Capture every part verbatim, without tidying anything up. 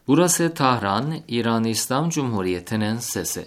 Burası Tahran, İran İslam Cumhuriyeti'nin sesi.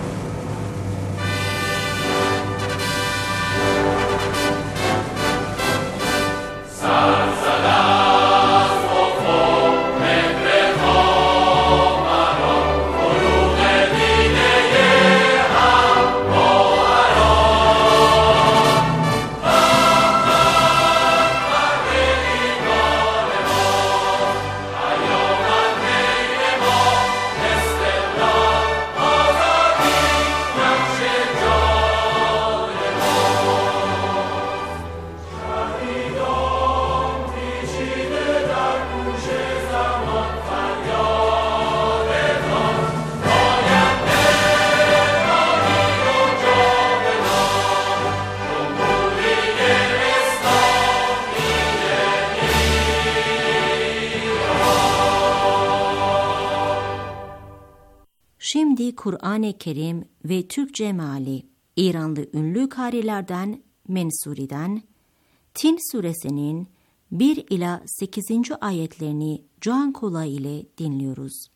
Şimdi Kur'an-ı Kerim ve Türkçe meali İranlı ünlü karilerden Mensuri'den Tin suresinin bir ila sekizinci ayetlerini can kulağı ile dinliyoruz.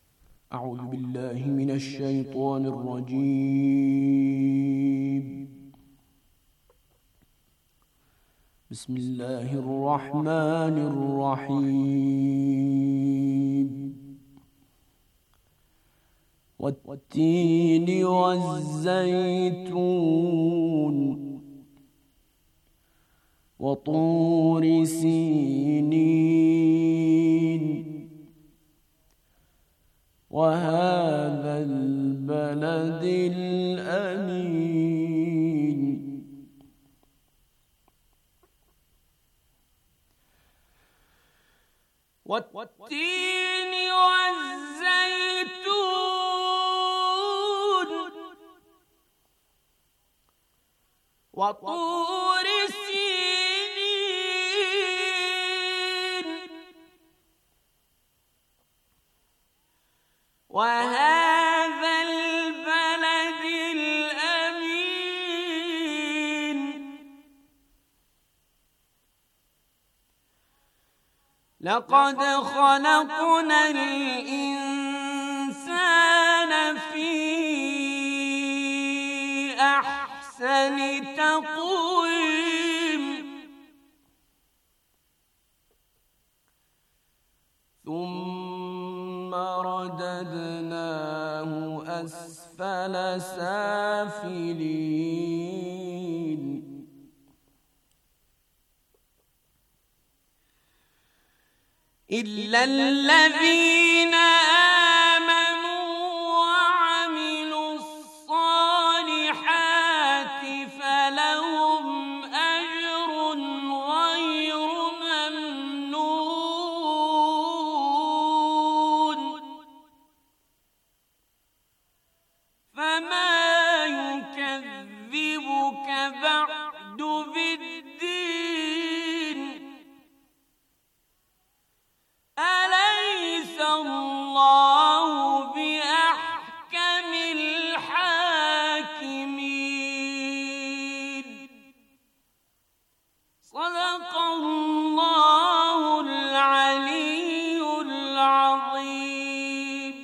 Euzubillahimineşşeytanirracim. Bismillahirrahmanirrahim. وَالتِّينِ وَالزَّيْتُونِ وَطُورِ سِينِينَ وَهَذَا الْبَلَدِ الْأَمِينِ وَالتِّينِ وَالزَّيْتُونِ وَطُورِ سِينِينَ وَهَذَا الْبَلَدِ الْأَمِينِ لَقَدْ خَلَقْنَا الْإِنسَانَ فِي أَحْسَنِ تَقْوِيمٍ ثُمَّ رَدَدْنَاهُ أَسْفَلَ سَافِلِينَ إِلَّا الَّذِينَ آمَنُوا وَعَمِلُوا الصَّالِحَاتِ فَلَهُمْ أَجْرٌ غَيْرُ مَمْنُونٍ فَمَا يُكَذِّبُكَ بَعْدُ بِالدِّينِ أَلَيْسَ اللَّهُ بِأَحْكَمِ الْحَاكِمِينَ صَدَقَ اللّٰهُ الْعَلِيُّ الْعَظِيمُ.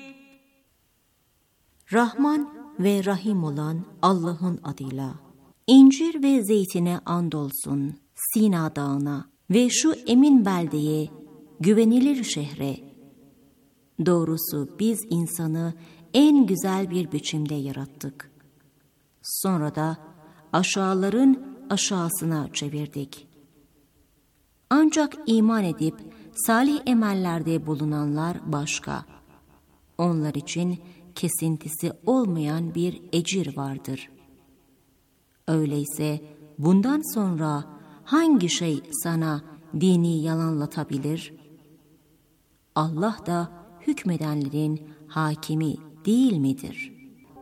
Rahman ve Rahim olan Allah'ın adıyla. İncir ve zeytine andolsun, Sina dağına ve şu emin beldeye, güvenilir şehre. Doğrusu biz insanı en güzel bir biçimde yarattık. Sonra da aşağıların aşağısına çevirdik. Ancak iman edip salih emellerde bulunanlar başka. Onlar için kesintisi olmayan bir ecir vardır. Öyleyse bundan sonra hangi şey sana dini yalanlatabilir? Allah da hükmedenlerin hakimi değil midir?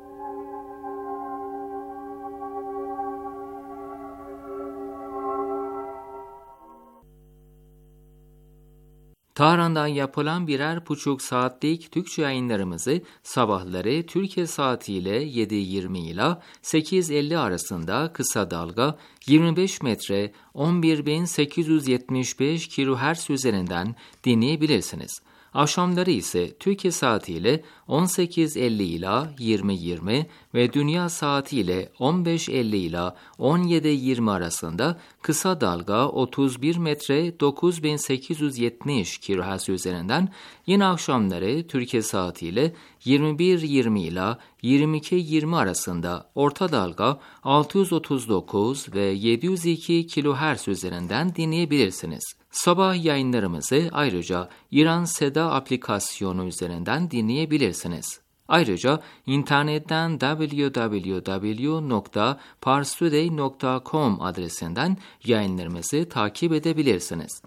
Tahran'dan yapılan birer buçuk saatlik Türkçe yayınlarımızı sabahları Türkiye saatiyle yedi yirmi ile sekiz elli arasında kısa dalga yirmi beş metre on bir bin sekiz yüz yetmiş beş kilohertz üzerinden dinleyebilirsiniz. Akşamları ise Türkiye saatiyle on sekiz elli ila yirmi yirmi ve dünya saatiyle on beş elli ila on yedi yirmi arasında kısa dalga otuz bir metre dokuz bin sekiz yüz yetmiş kilohertz üzerinden, yine akşamları Türkiye saatiyle yirmi bir yirmi ila yirmi iki yirmi arasında orta dalga altı yüz otuz dokuz ve yedi yüz iki kilohertz üzerinden dinleyebilirsiniz. Sabah yayınlarımızı ayrıca İran Seda aplikasyonu üzerinden dinleyebilirsiniz. Ayrıca internetten double-u double-u double-u nokta parstoday nokta com adresinden yayınlarımızı takip edebilirsiniz.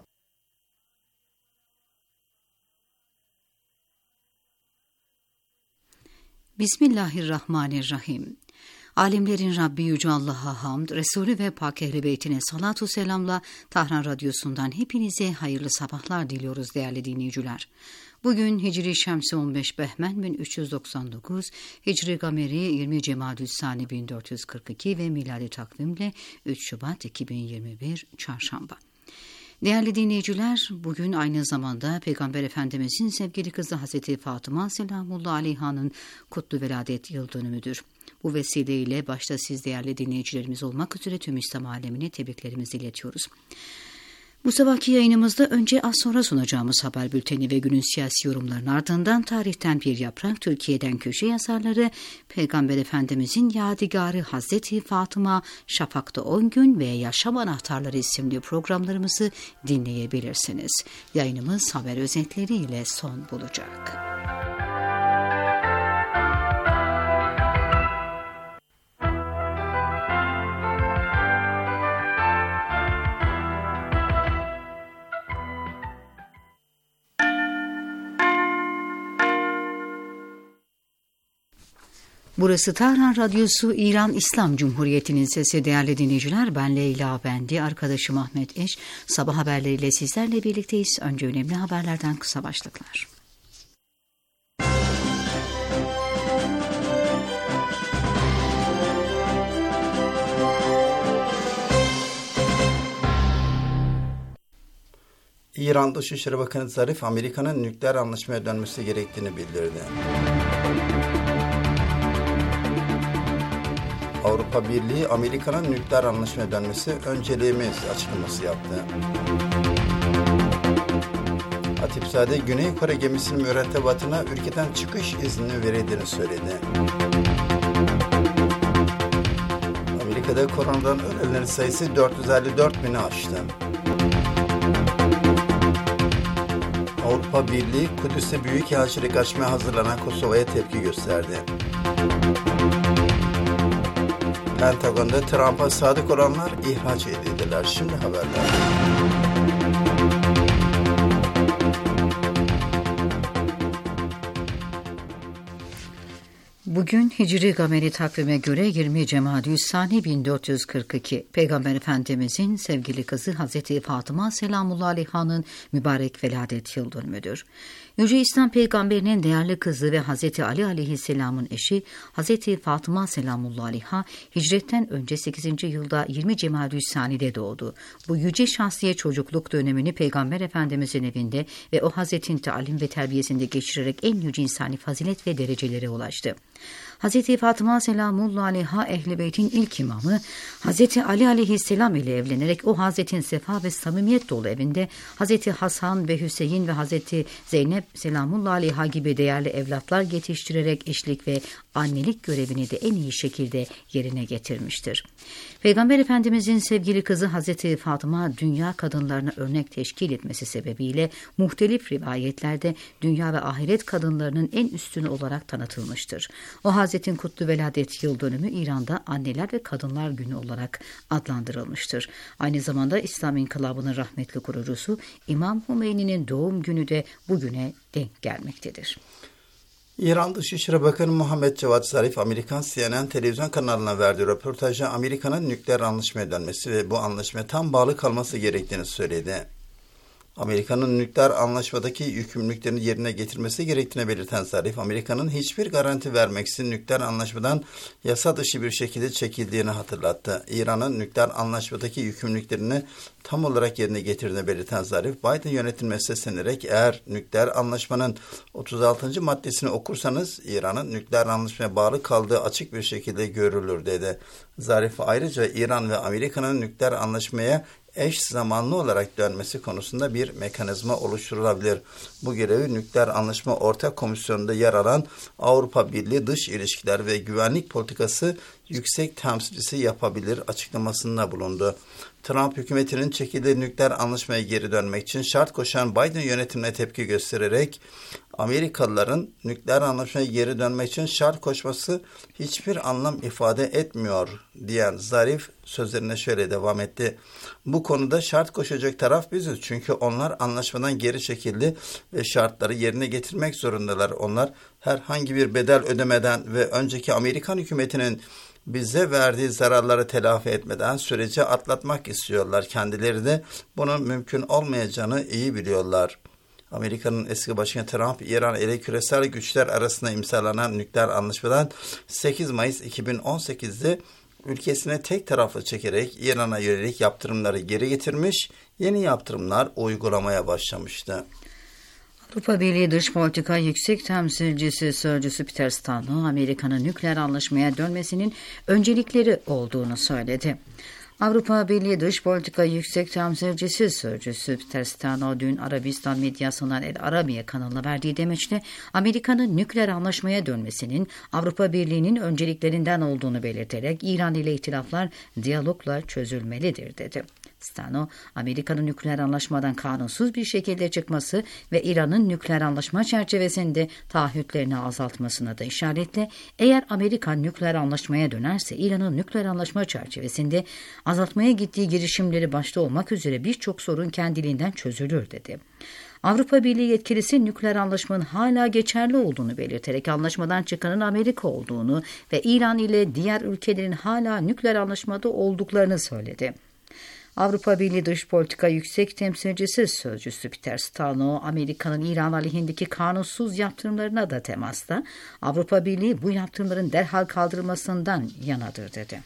Bismillahirrahmanirrahim. Alemlerin Rabbi Yüce Allah'a hamd, Resulü ve Pak Ehl-i Beytine salatu selamla Tahran Radyosu'ndan hepinize hayırlı sabahlar diliyoruz değerli dinleyiciler. Bugün Hicri Şemsi on beş Behmen bin üç yüz doksan dokuz, Hicri Gameri yirmi Cemadü'l-Sani bin dört yüz kırk iki ve miladi takvimle üç Şubat iki bin yirmi bir Çarşamba. Değerli dinleyiciler, bugün aynı zamanda Peygamber Efendimizin sevgili kızı Hazreti Fatıma Selamullahi Aleyha'nın kutlu veladet yıl dönümüdür. Bu vesileyle başta siz değerli dinleyicilerimiz olmak üzere tüm İslam alemine tebriklerimizi iletiyoruz. Bu sabahki yayınımızda önce az sonra sunacağımız haber bülteni ve günün siyasi yorumlarının ardından tarihten bir yaprak, Türkiye'den köşe yazarları, Peygamber Efendimizin yadigarı Hazreti Fatıma, Şafak'ta on gün ve Yaşam Anahtarları isimli programlarımızı dinleyebilirsiniz. Yayınımız haber özetleriyle son bulacak. Burası Tahran Radyosu, İran İslam Cumhuriyeti'nin sesi değerli dinleyiciler. Ben Leyla Bendi, arkadaşım Ahmet Eş. Sabah haberleriyle sizlerle birlikteyiz. Önce önemli haberlerden kısa başlıklar. İran Dışişleri Bakanı Zarif, Amerika'nın nükleer anlaşmaya dönmesi gerektiğini bildirdi. Avrupa Birliği, Amerika'nın nükleer anlaşmaya dönmesi önceliğimiz açıklaması yaptı. Hatipzade, Güney Kore gemisinin mürettebatına ülkeden çıkış izni verildiğini söyledi. Amerika'da koronadan ölenlerin sayısı dört yüz elli dört bini aştı. Avrupa Birliği, Kudüs'te büyükelçilik açmaya hazırlanan Kosova'ya tepki gösterdi. Pentagon'da Trump'a sadık olanlar ihraç edildiler. Şimdi haberler. Bugün Hicri Gameri takvime göre yirmi Cemadü'l-Sani bin dört yüz kırk iki, Peygamber Efendimizin sevgili kızı Hazreti Fatıma Selamullahi Aleyha'nın mübarek veladet yıl dönümüdür. Yüce İslam Peygamberinin değerli kızı ve Hazreti Ali Aleyhisselam'ın eşi Hazreti Fatıma Selamullahi Aleyha, hicretten önce sekizinci yılda yirmi Cemadü'l-Sani'de doğdu. Bu yüce şahsiye çocukluk dönemini Peygamber Efendimizin evinde ve o Hazretin talim ve terbiyesinde geçirerek en yüce insani fazilet ve derecelere ulaştı. Hazreti Fatıma Selamullahi Aleyha Ehl-i Beyt'in ilk imamı, Hazreti Ali Aleyhisselam ile evlenerek o Hazretin sefa ve samimiyet dolu evinde Hazreti Hasan ve Hüseyin ve Hazreti Zeynep Selamullahi Aleyha gibi değerli evlatlar yetiştirerek eşlik ve annelik görevini de en iyi şekilde yerine getirmiştir. Peygamber Efendimizin sevgili kızı Hazreti Fatıma, dünya kadınlarına örnek teşkil etmesi sebebiyle muhtelif rivayetlerde dünya ve ahiret kadınlarının en üstünü olarak tanıtılmıştır. O Hazretin kutlu veladet yıl dönümü İran'da Anneler ve Kadınlar Günü olarak adlandırılmıştır. Aynı zamanda İslam İnkılabı'nın rahmetli kurucusu İmam Hümeyni'nin doğum günü de bugüne denk gelmektedir. İran Dışişleri Bakanı Muhammed Cevat Zarif, Amerikan C N N televizyon kanalına verdiği röportajda Amerika'nın nükleer anlaşmaya dönmesi ve bu anlaşmaya tam bağlı kalması gerektiğini söyledi. Amerika'nın nükleer anlaşmadaki yükümlülüklerini yerine getirmesi gerektiğini belirten Zarif, Amerika'nın hiçbir garanti vermeksizin nükleer anlaşmadan yasa dışı bir şekilde çekildiğini hatırlattı. İran'ın nükleer anlaşmadaki yükümlülüklerini tam olarak yerine getirdiğini belirten Zarif, Biden yönetimine seslenerek eğer nükleer anlaşmanın otuz altıncı maddesini okursanız İran'ın nükleer anlaşmaya bağlı kaldığı açık bir şekilde görülür dedi. Zarif ayrıca İran ve Amerika'nın nükleer anlaşmaya eş zamanlı olarak dönmesi konusunda bir mekanizma oluşturulabilir. Bu görevi nükleer anlaşma ortak komisyonunda yer alan Avrupa Birliği Dış İlişkiler ve Güvenlik Politikası Yüksek Temsilcisi yapabilir açıklamasında bulundu. Trump hükümetinin çekildiği nükleer anlaşmaya geri dönmek için şart koşan Biden yönetimine tepki göstererek Amerikalıların nükleer anlaşmaya geri dönmek için şart koşması hiçbir anlam ifade etmiyor diyen Zarif sözlerine şöyle devam etti. Bu konuda şart koşacak taraf biziz çünkü onlar anlaşmadan geri çekildi ve şartları yerine getirmek zorundalar. Onlar herhangi bir bedel ödemeden ve önceki Amerikan hükümetinin bize verdiği zararları telafi etmeden süreci atlatmak istiyorlar. Kendileri de bunun mümkün olmayacağını iyi biliyorlar. Amerika'nın eski başkanı Trump, İran ile küresel güçler arasında imzalanan nükleer anlaşmadan sekiz Mayıs iki bin on sekiz'de ülkesine tek taraflı çekerek İran'a yönelik yaptırımları geri getirmiş, yeni yaptırımlar uygulamaya başlamıştı. Avrupa Birliği Dış Politika Yüksek Temsilcisi Sözcüsü Peter Stano, Amerika'nın nükleer anlaşmaya dönmesinin öncelikleri olduğunu söyledi. Avrupa Birliği Dış Politika Yüksek Temsilcisi Sözcüsü Peter Stano dün Arabistan medyasından El Arabiye kanalına verdiği demeçle Amerika'nın nükleer anlaşmaya dönmesinin Avrupa Birliği'nin önceliklerinden olduğunu belirterek İran ile ihtilaflar diyalogla çözülmelidir dedi. Stano, Amerika'nın nükleer anlaşmadan kanunsuz bir şekilde çıkması ve İran'ın nükleer anlaşma çerçevesinde taahhütlerini azaltmasına da işaretle, eğer Amerika nükleer anlaşmaya dönerse İran'ın nükleer anlaşma çerçevesinde azaltmaya gittiği girişimleri başta olmak üzere birçok sorun kendiliğinden çözülür dedi. Avrupa Birliği yetkilisi nükleer anlaşmanın hala geçerli olduğunu belirterek anlaşmadan çıkanın Amerika olduğunu ve İran ile diğer ülkelerin hala nükleer anlaşmada olduklarını söyledi. Avrupa Birliği Dış Politika Yüksek Temsilcisi Sözcüsü Peter Stano, Amerika'nın İran aleyhindeki kanunsuz yaptırımlarına da temasta, Avrupa Birliği bu yaptırımların derhal kaldırılmasından yanadır dedi.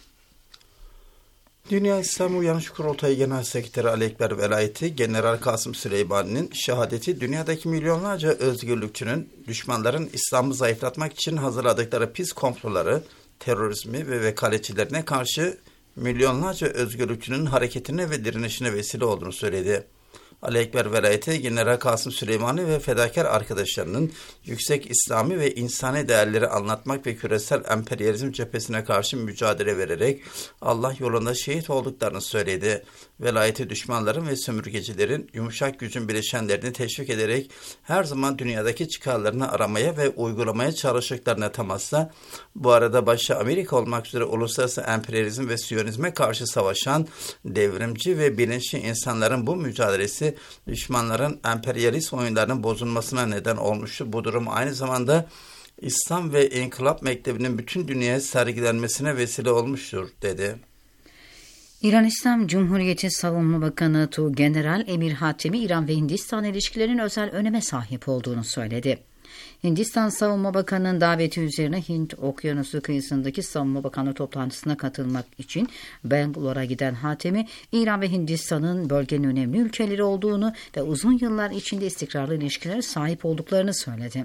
Dünya İslam Uyanış Kurultayı Genel Sekreteri Ali Ekber Velayeti, General Kasım Süleymani'nin şehadeti dünyadaki milyonlarca özgürlükçünün düşmanların İslam'ı zayıflatmak için hazırladıkları pis komploları, terörizmi ve vekaletçilerine karşı milyonlarca özgürlükçünün hareketine ve direnişine vesile olduğunu söyledi. Ali Ekber Velayeti, General Kasım Süleymani ve fedakar arkadaşlarının yüksek İslami ve insani değerleri anlatmak ve küresel emperyalizm cephesine karşı mücadele vererek Allah yolunda şehit olduklarını söyledi. Velayeti düşmanların ve sömürgecilerin yumuşak gücün bileşenlerini teşvik ederek her zaman dünyadaki çıkarlarını aramaya ve uygulamaya çalıştıklarına temasla, bu arada başta Amerika olmak üzere uluslararası emperyalizm ve siyonizme karşı savaşan devrimci ve bilinçli insanların bu mücadelesi düşmanların emperyalist oyunlarının bozulmasına neden olmuştur. Bu durum aynı zamanda İslam ve İnkılap Mektebi'nin bütün dünyaya sergilenmesine vesile olmuştur, dedi. İran İslam Cumhuriyeti Savunma Bakanı Tuğgeneral Emir Hatemi, İran ve Hindistan ilişkilerinin özel öneme sahip olduğunu söyledi. Hindistan Savunma Bakanı'nın daveti üzerine Hint Okyanusu kıyısındaki Savunma Bakanlığı toplantısına katılmak için Bangalore'a giden Hatemi, İran ve Hindistan'ın bölgenin önemli ülkeleri olduğunu ve uzun yıllar içinde istikrarlı ilişkilere sahip olduklarını söyledi.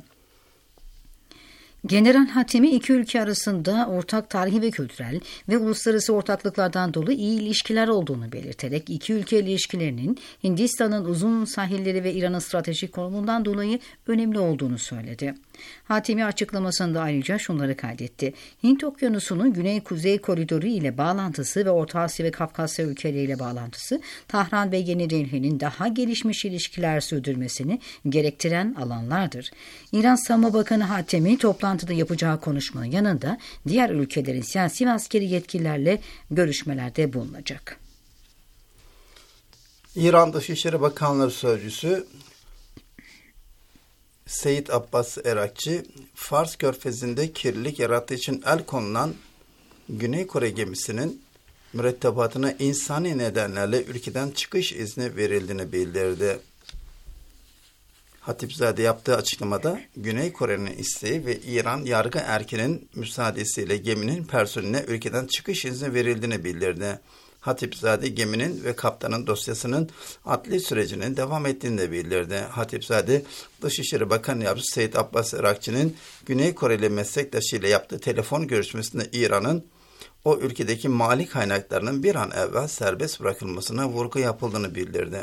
General Hatemi, iki ülke arasında ortak tarihi ve kültürel ve uluslararası ortaklıklardan dolayı iyi ilişkiler olduğunu belirterek iki ülke ilişkilerinin Hindistan'ın uzun sahilleri ve İran'ın stratejik konumundan dolayı önemli olduğunu söyledi. Hatemi açıklamasında ayrıca şunları kaydetti. Hint Okyanusu'nun Güney-Kuzey koridoru ile bağlantısı ve Orta Asya ve Kafkasya ülkeleriyle bağlantısı, Tahran ve Yeni Delhi'nin daha gelişmiş ilişkiler sürdürmesini gerektiren alanlardır. İran Savunma Bakanı Hatemi, toplantıda yapacağı konuşmanın yanında diğer ülkelerin siyasi ve askeri yetkililerle görüşmelerde bulunacak. İran Dışişleri Bakanlığı Sözcüsü Seyit Abbas Erakçı, Fars Körfezi'nde kirlilik yarattığı için el konulan Güney Kore gemisinin mürettebatına insani nedenlerle ülkeden çıkış izni verildiğini bildirdi. Hatipzade yaptığı açıklamada Güney Kore'nin isteği ve İran yargı erkinin müsaadesiyle geminin personeline ülkeden çıkış izni verildiğini bildirdi. Hatipzade geminin ve kaptanın dosyasının adli sürecinin devam ettiğini de bildirdi. Hatipzade, Dışişleri Bakanı Yardımcısı Seyit Abbas Irakçı'nın Güney Koreli meslektaşıyla yaptığı telefon görüşmesinde İran'ın o ülkedeki mali kaynaklarının bir an evvel serbest bırakılmasına vurgu yapıldığını bildirdi.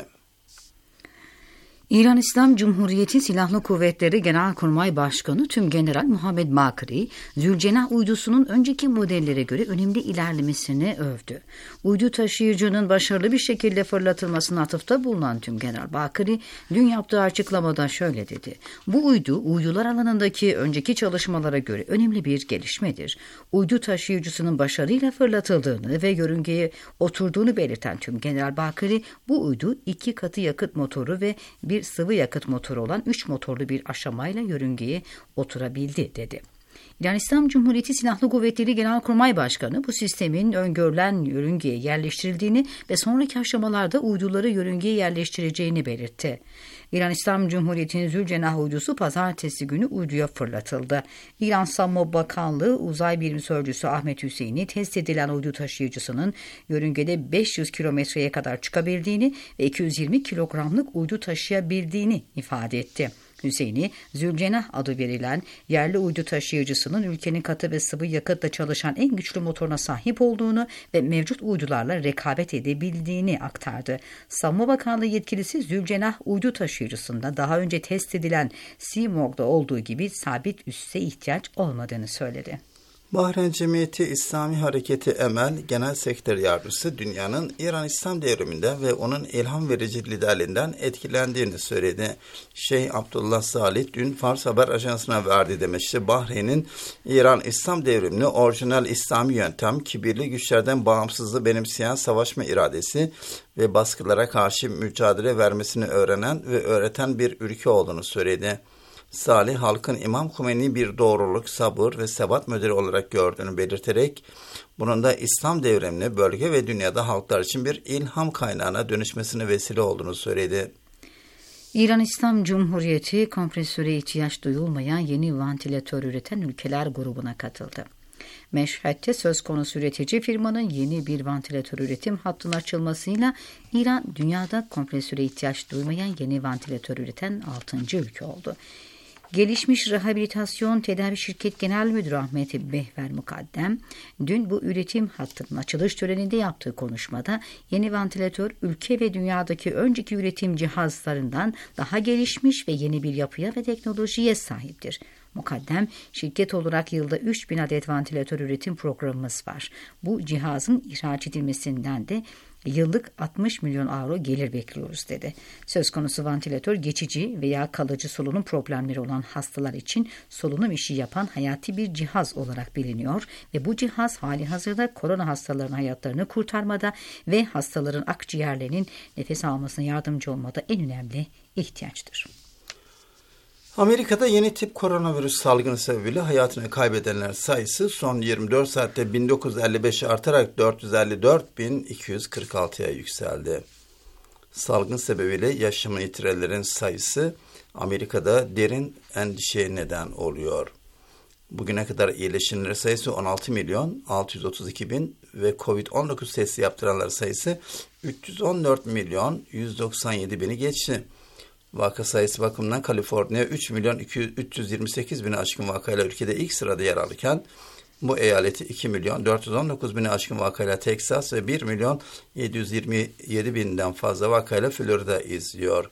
İran İslam Cumhuriyeti Silahlı Kuvvetleri Genelkurmay Başkanı Tümgeneral Muhammed Bakri, Zülcenah uydusunun önceki modellere göre önemli ilerlemesini övdü. Uydu taşıyıcının başarılı bir şekilde fırlatılmasına atıfta bulunan Tümgeneral Bakri, dün yaptığı açıklamada şöyle dedi. Bu uydu, uydular alanındaki önceki çalışmalara göre önemli bir gelişmedir. Uydu taşıyıcısının başarıyla fırlatıldığını ve yörüngeye oturduğunu belirten Tümgeneral Bakri, bu uydu iki katı yakıt motoru ve bir sıvı yakıt motoru olan üç motorlu bir aşamayla yörüngeye oturabildi dedi. İran İslam Cumhuriyeti Silahlı Kuvvetleri Genelkurmay Başkanı bu sistemin öngörülen yörüngeye yerleştirildiğini ve sonraki aşamalarda uyduları yörüngeye yerleştireceğini belirtti. İran İslam Cumhuriyeti'nin Zülcenah uydusu pazartesi günü uyduya fırlatıldı. İran Savunma Bakanlığı Uzay Birimi Sözcüsü Ahmet Hüseyin'i test edilen uydu taşıyıcısının yörüngede beş yüz kilometreye kadar çıkabildiğini ve iki yüz yirmi kilogramlık uydu taşıyabildiğini ifade etti. Hüseyin'i Zülcenah adı verilen yerli uydu taşıyıcısının ülkenin katı ve sıvı yakıtla çalışan en güçlü motoruna sahip olduğunu ve mevcut uydularla rekabet edebildiğini aktardı. Savunma Bakanlığı yetkilisi Zülcenah uydu taşıyıcısında daha önce test edilen Seamorg'da olduğu gibi sabit üsse ihtiyaç olmadığını söyledi. Bahreyn Cemiyeti İslami Hareketi Emel Genel Sekreter Yardımcısı dünyanın İran İslam devriminden ve onun ilham verici liderliğinden etkilendiğini söyledi. Şeyh Abdullah Salih dün Fars Haber Ajansı'na verdiği demeçte Bahreyn'in İran İslam devrimini orijinal İslami yöntem, kibirli güçlerden bağımsızlığı benimseyen savaşma iradesi ve baskılara karşı mücadele vermesini öğrenen ve öğreten bir ülke olduğunu söyledi. Salih, halkın İmam Hümeyni'yi bir doğruluk, sabır ve sebat modeli olarak gördüğünü belirterek, bunun da İslam devrimini bölge ve dünyada halklar için bir ilham kaynağına dönüşmesine vesile olduğunu söyledi. İran İslam Cumhuriyeti, kompresöre ihtiyaç duyulmayan yeni vantilatör üreten ülkeler grubuna katıldı. Meşhed'de söz konusu üretici firmanın yeni bir vantilatör üretim hattının açılmasıyla İran, dünyada kompresöre ihtiyaç duymayan yeni vantilatör üreten altıncı ülke oldu. Gelişmiş Rehabilitasyon Tedavi Şirket Genel Müdürü Ahmet Behver Mukaddem, dün bu üretim hattının açılış töreninde yaptığı konuşmada yeni vantilatör ülke ve dünyadaki önceki üretim cihazlarından daha gelişmiş ve yeni bir yapıya ve teknolojiye sahiptir. Mukaddem, şirket olarak yılda üç bin adet vantilatör üretim programımız var. Bu cihazın ihraç edilmesinden de yıllık altmış milyon avro gelir bekliyoruz dedi. Söz konusu vantilatör geçici veya kalıcı solunum problemleri olan hastalar için solunum işi yapan hayati bir cihaz olarak biliniyor ve bu cihaz hali hazırda korona hastalarının hayatlarını kurtarmada ve hastaların akciğerlerinin nefes almasına yardımcı olmada en önemli ihtiyaçtır. Amerika'da yeni tip koronavirüs salgını sebebiyle hayatını kaybedenler sayısı son yirmi dört saatte bin dokuz yüz elli beşe artarak dört yüz elli dört bin iki yüz kırk altıya yükseldi. Salgın sebebiyle yaşamını yitirenlerin sayısı Amerika'da derin endişeye neden oluyor. Bugüne kadar iyileşenler sayısı on altı milyon altı yüz otuz iki bin ve kovid on dokuz testi yaptıranlar sayısı üç yüz on dört milyon yüz doksan yedi bini geçti. Vaka sayısı bakımından Kaliforniya üç milyon üç yüz yirmi sekiz bini aşkın vakayla ülkede ilk sırada yer alırken bu eyaleti iki milyon dört yüz on dokuz bini aşkın vakayla Teksas ve bir milyon yedi yüz yirmi yedi binden fazla vakayla Florida izliyor.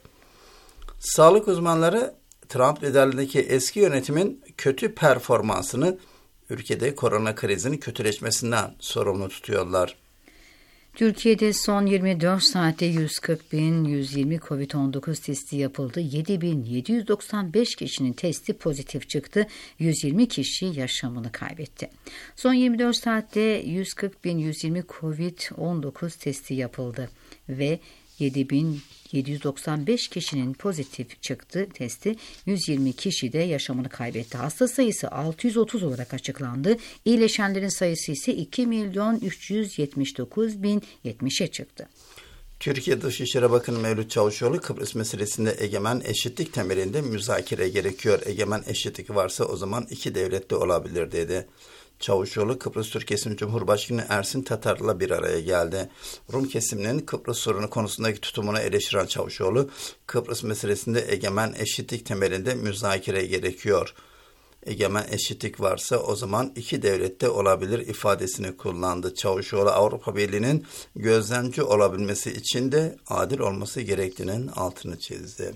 Sağlık uzmanları Trump liderliğindeki eski yönetimin kötü performansını ülkede korona krizinin kötüleşmesinden sorumlu tutuyorlar. Türkiye'de son yirmi dört saatte yüz kırk bin yüz yirmi kovid on dokuz testi yapıldı. yedi bin yedi yüz doksan beş kişinin testi pozitif çıktı. yüz yirmi kişi yaşamını kaybetti. Son yirmi dört saatte yüz kırk bin yüz yirmi kovid on dokuz testi yapıldı ve yedi bin yedi yüz doksan beş kişinin pozitif çıktı testi. yüz yirmi kişi de yaşamını kaybetti. Hasta sayısı altı yüz otuz olarak açıklandı. İyileşenlerin sayısı ise iki milyon üç yüz yetmiş dokuz bin yetmişe çıktı. Türkiye Dışişleri Bakanı Mevlüt Çavuşoğlu, Kıbrıs meselesinde egemen eşitlik temelinde müzakere gerekiyor. Egemen eşitlik varsa o zaman iki devlet de olabilir dedi. Çavuşoğlu, Kıbrıs Türk Kesim Cumhurbaşkanı Ersin Tatar'la bir araya geldi. Rum kesiminin Kıbrıs sorunu konusundaki tutumunu eleştiren Çavuşoğlu, Kıbrıs meselesinde egemen eşitlik temelinde müzakere gerekiyor. Egemen eşitlik varsa o zaman iki devlette olabilir ifadesini kullandı. Çavuşoğlu, Avrupa Birliği'nin gözlemci olabilmesi için de adil olması gerektiğinin altını çizdi.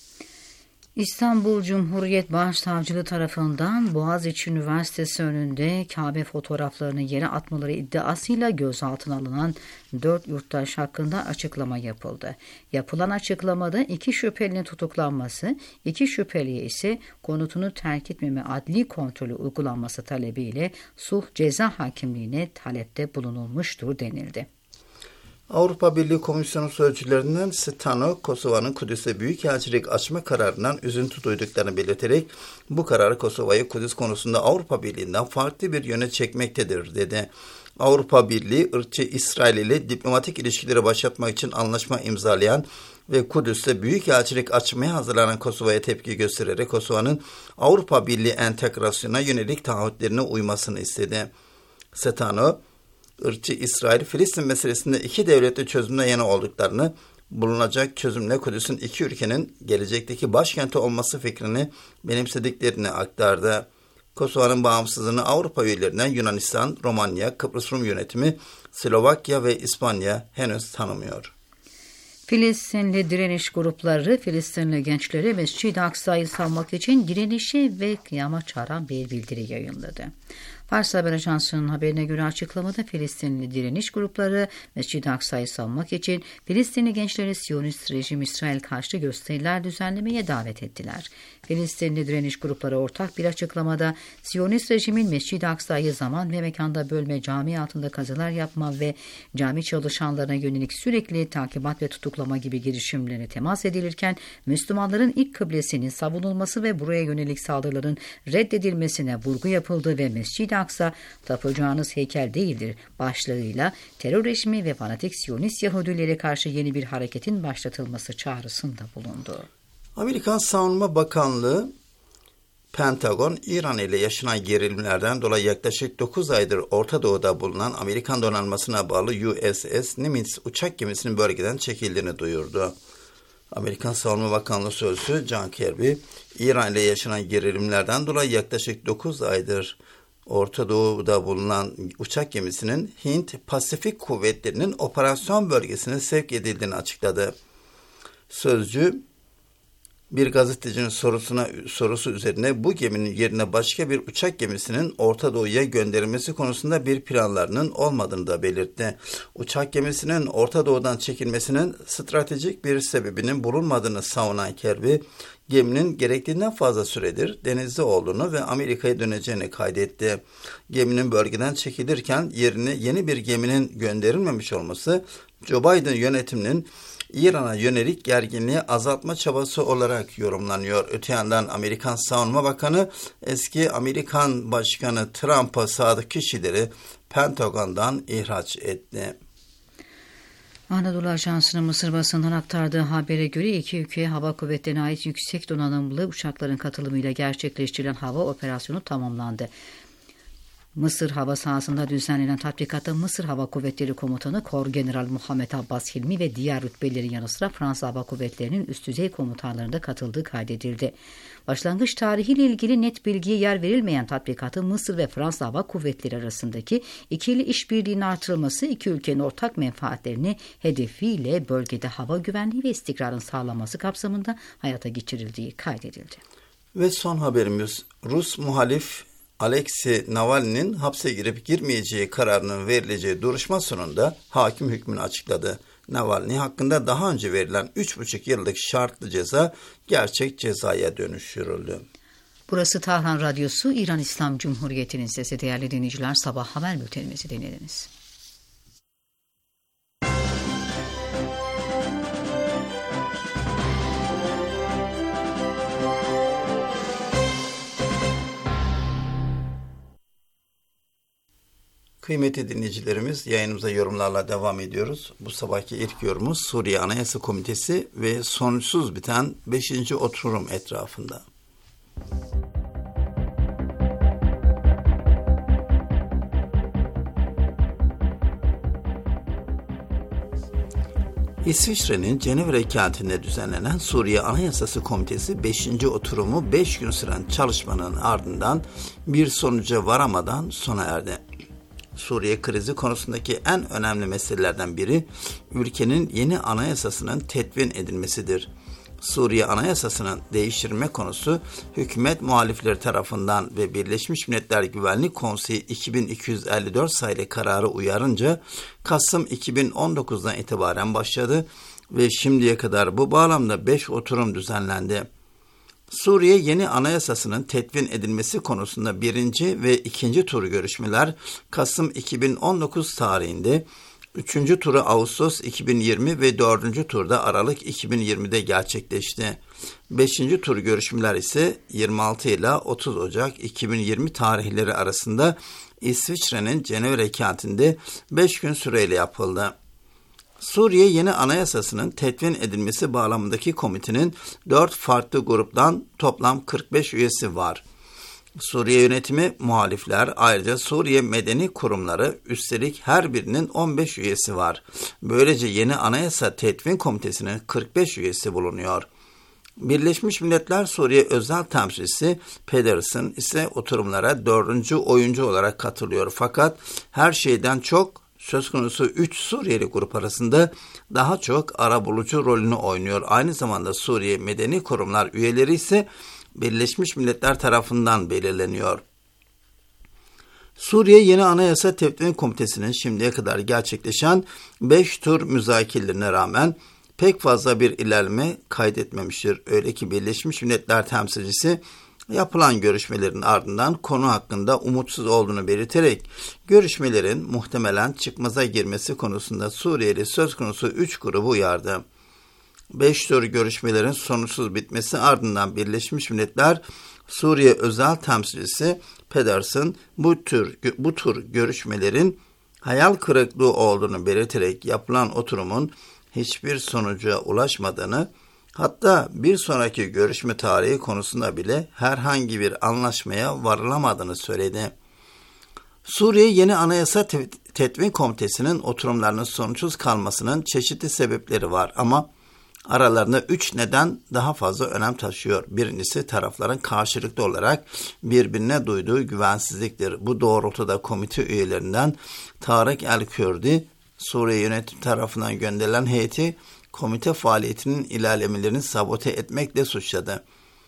İstanbul Cumhuriyet Başsavcılığı tarafından Boğaziçi Üniversitesi önünde Kabe fotoğraflarını yere atmaları iddiasıyla gözaltına alınan dört yurttaş hakkında açıklama yapıldı. Yapılan açıklamada iki şüphelinin tutuklanması, iki şüpheliye ise konutunu terk etmeme adli kontrolü uygulanması talebiyle sulh ceza hakimliğine talepte bulunulmuştur denildi. Avrupa Birliği Komisyonu sözcülerinden Stano, Kosova'nın Kudüs'e büyükelçilik açma kararından üzüntü duyduklarını belirterek bu kararı Kosova'yı Kudüs konusunda Avrupa Birliği'nden farklı bir yöne çekmektedir dedi. Avrupa Birliği, ırkçı İsrail ile diplomatik ilişkileri başlatmak için anlaşma imzalayan ve Kudüs'te büyükelçilik açmaya hazırlanan Kosova'ya tepki göstererek Kosova'nın Avrupa Birliği entegrasyona yönelik taahhütlerine uymasını istedi. Stano, ırkçı İsrail, Filistin meselesinde iki devletli çözümle yana olduklarını, bulunacak çözümle Kudüs'ün iki ülkenin gelecekteki başkenti olması fikrini benimsediklerini aktardı. Kosova'nın bağımsızlığını Avrupa üyelerinden Yunanistan, Romanya, Kıbrıs Rum yönetimi, Slovakya ve İspanya henüz tanımıyor. Filistinli direniş grupları Filistinli gençleri Mescid-i Aksa'yı savunmak için direnişe ve kıyama çağıran bir bildiri yayınladı. Fars Haber Ajansı'nın haberine göre açıklamada Filistinli direniş grupları Mescid-i Aksa'yı savunmak için Filistinli gençleri Siyonist rejim İsrail karşıtı gösteriler düzenlemeye davet ettiler. Filistinli direniş grupları ortak bir açıklamada Siyonist rejimin Mescid-i Aksa'yı zaman ve mekanda bölme, cami altında kazılar yapma ve cami çalışanlarına yönelik sürekli takibat ve tutuklama gibi girişimlerine temas edilirken Müslümanların ilk kıblesinin savunulması ve buraya yönelik saldırıların reddedilmesine vurgu yapıldı ve Mescid-i Aksa tapacağınız heykel değildir başlığıyla terör rejimi ve fanatik Siyonist Yahudilere karşı yeni bir hareketin başlatılması çağrısında bulundu. Amerikan Savunma Bakanlığı, Pentagon, İran ile yaşanan gerilimlerden dolayı yaklaşık dokuz aydır Orta Doğu'da bulunan Amerikan donanmasına bağlı U S S Nimitz uçak gemisinin bölgeden çekildiğini duyurdu. Amerikan Savunma Bakanlığı Sözcüsü John Kirby, İran ile yaşanan gerilimlerden dolayı yaklaşık dokuz aydır Orta Doğu'da bulunan uçak gemisinin Hint Pasifik Kuvvetleri'nin operasyon bölgesine sevk edildiğini açıkladı. Sözcü, bir gazetecinin sorusuna sorusu üzerine bu geminin yerine başka bir uçak gemisinin Orta Doğu'ya gönderilmesi konusunda bir planlarının olmadığını da belirtti. Uçak gemisinin Orta Doğu'dan çekilmesinin stratejik bir sebebinin bulunmadığını savunan Kirby, geminin gerektiğinden fazla süredir denizde olduğunu ve Amerika'ya döneceğini kaydetti. Geminin bölgeden çekilirken yerine yeni bir geminin gönderilmemiş olması, Joe Biden yönetiminin İran'a yönelik gerginliği azaltma çabası olarak yorumlanıyor. Öte yandan Amerikan Savunma Bakanı eski Amerikan Başkanı Trump'a sadık kişileri Pentagon'dan ihraç etti. Anadolu Ajansı'nın Mısır basından aktardığı habere göre iki ülke hava kuvvetlerine ait yüksek donanımlı uçakların katılımıyla gerçekleştirilen hava operasyonu tamamlandı. Mısır hava sahasında düzenlenen tatbikatta Mısır Hava Kuvvetleri Komutanı Korgeneral Muhammed Abbas Hilmi ve diğer rütbelerin yanı sıra Fransa Hava Kuvvetleri'nin üst düzey komutanlarında katıldığı kaydedildi. Başlangıç tarihiyle ilgili net bilgiye yer verilmeyen tatbikatın Mısır ve Fransa Hava Kuvvetleri arasındaki ikili işbirliğinin artırılması, iki ülkenin ortak menfaatlerini hedefiyle bölgede hava güvenliği ve istikrarın sağlanması kapsamında hayata geçirildiği kaydedildi. Ve son haberimiz, Rus muhalif Alexei Navalny'nin hapse girip girmeyeceği kararının verileceği duruşma sonunda hakim hükmünü açıkladı. Navalny hakkında daha önce verilen üç buçuk yıllık şartlı ceza gerçek cezaya dönüştürüldü. Burası Tahran Radyosu, İran İslam Cumhuriyeti'nin sesi. Değerli dinleyiciler, sabah haber bültenimizi dinlediniz. Kıymetli dinleyicilerimiz, yayınımıza yorumlarla devam ediyoruz. Bu sabahki ilk yorumumuz Suriye Anayasa Komitesi ve sonuçsuz biten beşinci oturum etrafında. İsviçre'nin Cenevre kentinde düzenlenen Suriye Anayasası Komitesi beşinci oturumu beş gün süren çalışmanın ardından bir sonuca varamadan sona erdi. Suriye krizi konusundaki en önemli meselelerden biri ülkenin yeni anayasasının tedvin edilmesidir. Suriye Anayasası'nın değiştirilme konusu hükümet muhalifleri tarafından ve Birleşmiş Milletler Güvenlik Konseyi iki bin iki yüz elli dört sayılı kararı uyarınca Kasım iki bin on dokuzdan itibaren başladı ve şimdiye kadar bu bağlamda beş oturum düzenlendi. Suriye yeni anayasasının tedvin edilmesi konusunda birinci ve ikinci tur görüşmeler Kasım iki bin on dokuz tarihinde, üçüncü turu Ağustos iki bin yirmi ve dördüncü turda Aralık iki bin yirmide gerçekleşti. beşinci tur görüşmeler ise yirmi altı ile otuz Ocak iki bin yirmi tarihleri arasında İsviçre'nin Cenevre kentinde beş gün süreyle yapıldı. Suriye yeni anayasasının tedvin edilmesi bağlamındaki komitenin dört farklı gruptan toplam kırk beş üyesi var. Suriye yönetimi, muhalifler, ayrıca Suriye medeni kurumları, üstelik her birinin on beş üyesi var. Böylece yeni anayasa tedvin komitesinin kırk beş üyesi bulunuyor. Birleşmiş Milletler Suriye özel temsilcisi Pedersen ise oturumlara dördüncü oyuncu olarak katılıyor. Fakat her şeyden çok söz konusu üç Suriyeli grup arasında daha çok arabulucu rolünü oynuyor. Aynı zamanda Suriye medeni kurumlar üyeleri ise Birleşmiş Milletler tarafından belirleniyor. Suriye Yeni Anayasa Tedvin Komitesi'nin şimdiye kadar gerçekleşen beş tur müzakerelerine rağmen pek fazla bir ilerleme kaydetmemiştir. Öyle ki Birleşmiş Milletler temsilcisi yapılan görüşmelerin ardından konu hakkında umutsuz olduğunu belirterek görüşmelerin muhtemelen çıkmaza girmesi konusunda Suriyeli söz konusu üç grubu uyardı. beş tur görüşmelerin sonuçsuz bitmesi ardından Birleşmiş Milletler Suriye özel temsilcisi Pedersen bu tür bu tur görüşmelerin hayal kırıklığı olduğunu belirterek yapılan oturumun hiçbir sonuca ulaşmadığını, hatta bir sonraki görüşme tarihi konusunda bile herhangi bir anlaşmaya varılamadığını söyledi. Suriye Yeni Anayasa Tedvin Komitesi'nin oturumlarının sonuçsuz kalmasının çeşitli sebepleri var ama aralarında üç neden daha fazla önem taşıyor. Birincisi tarafların karşılıklı olarak birbirine duyduğu güvensizliktir. Bu doğrultuda komite üyelerinden Tarık El-Kürdi, Suriye yönetim tarafından gönderilen heyeti komite faaliyetinin ilerlemelerini sabote etmekle suçladı.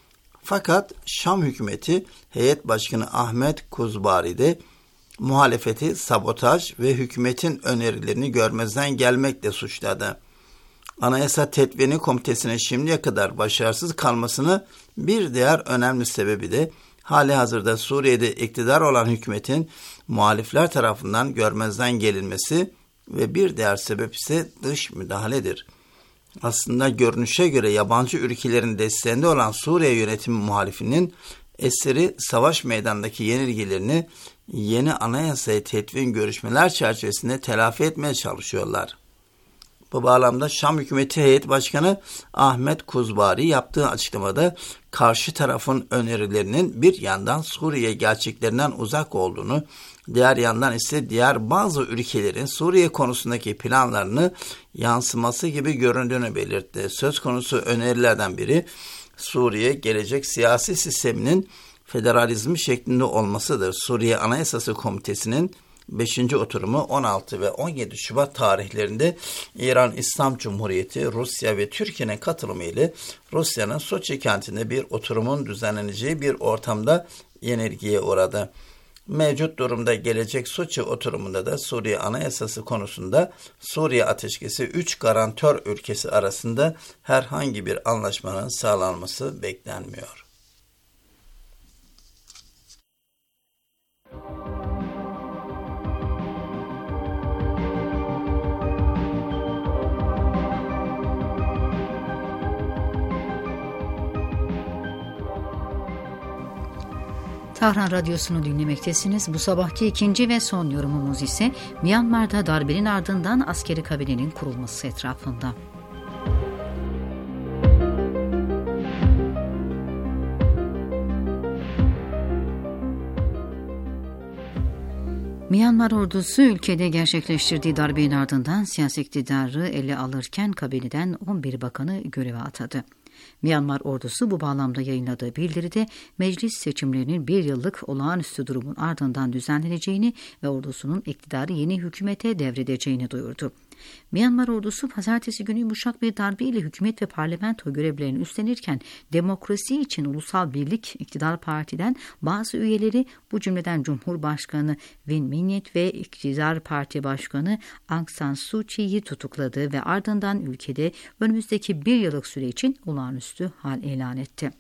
Fakat Şam hükümeti heyet başkanı Ahmet Kuzbari de muhalefeti sabotaj ve hükümetin önerilerini görmezden gelmekle suçladı. Anayasa Tedvini Komitesi'nin şimdiye kadar başarısız kalmasını bir diğer önemli sebebi de hali hazırda Suriye'de iktidar olan hükümetin muhalifler tarafından görmezden gelinmesi ve bir diğer sebep ise dış müdahaledir. Aslında görünüşe göre yabancı ülkelerin desteğinde olan Suriye yönetimi muhalifinin eseri savaş meydanındaki yenilgilerini yeni anayasayı tedvin görüşmeler çerçevesinde telafi etmeye çalışıyorlar. Bu bağlamda Şam hükümeti heyet başkanı Ahmet Kuzbari yaptığı açıklamada karşı tarafın önerilerinin bir yandan Suriye gerçeklerinden uzak olduğunu, diğer yandan ise diğer bazı ülkelerin Suriye konusundaki planlarını yansıması gibi göründüğünü belirtti. Söz konusu önerilerden biri Suriye gelecek siyasi sisteminin federalizmi şeklinde olmasıdır. Suriye Anayasası Komitesi'nin beşinci oturumu on altı ve on yedi Şubat tarihlerinde İran İslam Cumhuriyeti, Rusya ve Türkiye'nin katılımı ile Rusya'nın Soçi kentinde bir oturumun düzenleneceği bir ortamda yenilgiye uğradı. Mevcut durumda gelecek Soçi oturumunda da Suriye Anayasası konusunda Suriye ateşkesi üç garantör ülkesi arasında herhangi bir anlaşmanın sağlanması beklenmiyor. Tahran Radyosu'nu dinlemektesiniz. Bu sabahki ikinci ve son yorumumuz ise Myanmar'da darbenin ardından askeri kabinenin kurulması etrafında. Myanmar ordusu ülkede gerçekleştirdiği darbenin ardından siyasi iktidarı ele alırken kabineden on bir bakanı göreve atadı. Myanmar ordusu bu bağlamda yayınladığı bildiride meclis seçimlerinin bir yıllık olağanüstü durumun ardından düzenleneceğini ve ordusunun iktidarı yeni hükümete devredeceğini duyurdu. Myanmar ordusu pazartesi günü yumuşak bir darbeyle hükümet ve parlamento görevlerini üstlenirken demokrasi için Ulusal Birlik İktidar Parti'den bazı üyeleri, bu cümleden Cumhurbaşkanı Win Myint ve İktidar Parti Başkanı Aung San Suu Kyi'yi tutukladı ve ardından ülkede önümüzdeki bir yıllık süre için olağanüstü hal ilan etti.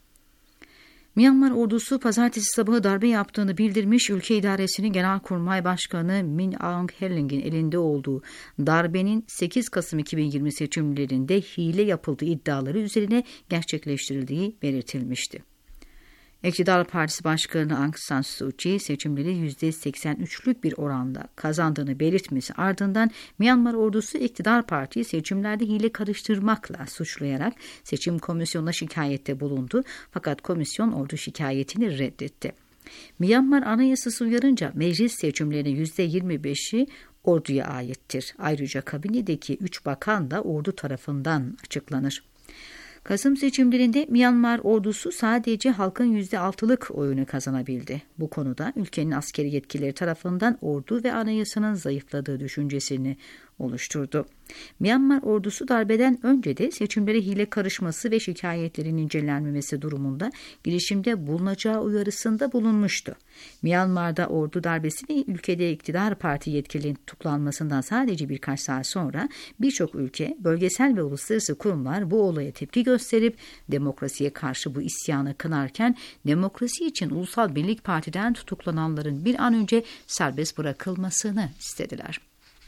Myanmar ordusu pazartesi sabahı darbe yaptığını bildirmiş, ülke idaresinin Genelkurmay Başkanı Min Aung Hlaing'in elinde olduğu darbenin sekiz Kasım iki bin yirmi seçimlerinde hile yapıldığı iddiaları üzerine gerçekleştirildiği belirtilmişti. İktidar Partisi Başkanı Aung San Suu Kyi seçimleri yüzde seksen üçlük bir oranda kazandığını belirtmesi ardından Myanmar ordusu İktidar Parti'yi seçimlerde hile karıştırmakla suçlayarak seçim komisyonuna şikayette bulundu, fakat komisyon ordu şikayetini reddetti. Myanmar Anayasası uyarınca meclis seçimlerinin yüzde yirmi beşi orduya aittir. Ayrıca kabinedeki üç bakan da ordu tarafından açıklanır. Kasım seçimlerinde Myanmar ordusu sadece halkın yüzde altılık oyunu kazanabildi. Bu konuda ülkenin askeri yetkilileri tarafından ordu ve anayasanın zayıfladığı düşüncesini oluşturdu. Myanmar ordusu darbeden önce de seçimlere hile karışması ve şikayetlerin incelenmemesi durumunda girişimde bulunacağı uyarısında bulunmuştu. Myanmar'da ordu darbesini ülkede iktidar parti yetkililerinin tutuklanmasından sadece birkaç saat sonra birçok ülke, bölgesel ve uluslararası kurumlar bu olaya tepki gösterip demokrasiye karşı bu isyanı kınarken demokrasi için Ulusal Birlik Parti'den tutuklananların bir an önce serbest bırakılmasını istediler.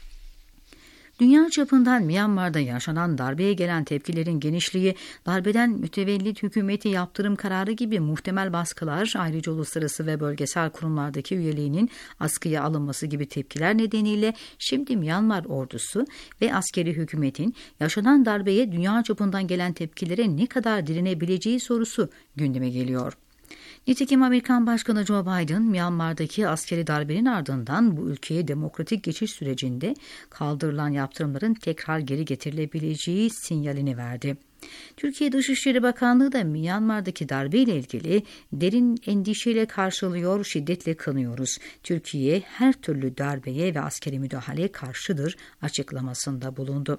Dünya çapından Myanmar'da yaşanan darbeye gelen tepkilerin genişliği, darbeden mütevellit hükümeti yaptırım kararı gibi muhtemel baskılar, ayrıca uluslararası ve bölgesel kurumlardaki üyeliğinin askıya alınması gibi tepkiler nedeniyle şimdi Myanmar ordusu ve askeri hükümetin yaşanan darbeye dünya çapından gelen tepkilere ne kadar direnebileceği sorusu gündeme geliyor. Nitekim Amerikan Başkanı Joe Biden, Myanmar'daki askeri darbenin ardından bu ülkeye demokratik geçiş sürecinde kaldırılan yaptırımların tekrar geri getirilebileceği sinyalini verdi. Türkiye Dışişleri Bakanlığı da Myanmar'daki darbeyle ilgili derin endişeyle karşılıyor, şiddetle kınıyoruz. Türkiye her türlü darbeye ve askeri müdahaleye karşıdır açıklamasında bulundu.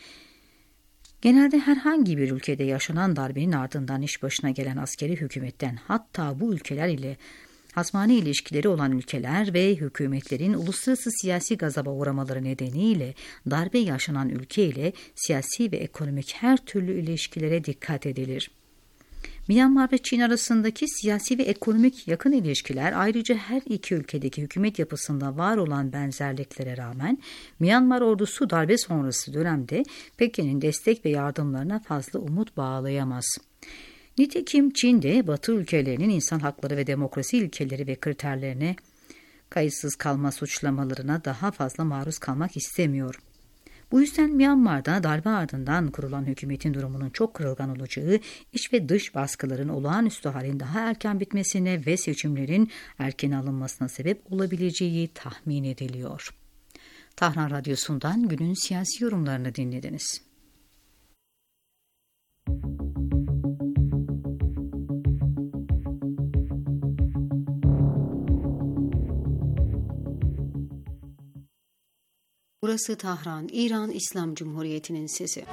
Genelde herhangi bir ülkede yaşanan darbenin ardından iş başına gelen askeri hükümetten, hatta bu ülkeler ile hasmani ilişkileri olan ülkeler ve hükümetlerin uluslararası siyasi gazaba uğramaları nedeniyle darbe yaşanan ülke ile siyasi ve ekonomik her türlü ilişkilere dikkat edilir. Myanmar ve Çin arasındaki siyasi ve ekonomik yakın ilişkiler, ayrıca her iki ülkedeki hükümet yapısında var olan benzerliklere rağmen Myanmar ordusu darbe sonrası dönemde Pekin'in destek ve yardımlarına fazla umut bağlayamaz. Nitekim Çin de Batı ülkelerinin insan hakları ve demokrasi ilkeleri ve kriterlerine kayıtsız kalma suçlamalarına daha fazla maruz kalmak istemiyor. Bu yüzden Myanmar'da darbe ardından kurulan hükümetin durumunun çok kırılgan olacağı, iç ve dış baskıların olağanüstü halin daha erken bitmesine ve seçimlerin erken alınmasına sebep olabileceği tahmin ediliyor. Tahran Radyosu'ndan günün siyasi yorumlarını dinlediniz. Burası Tahran, İran İslam Cumhuriyeti'nin sesi.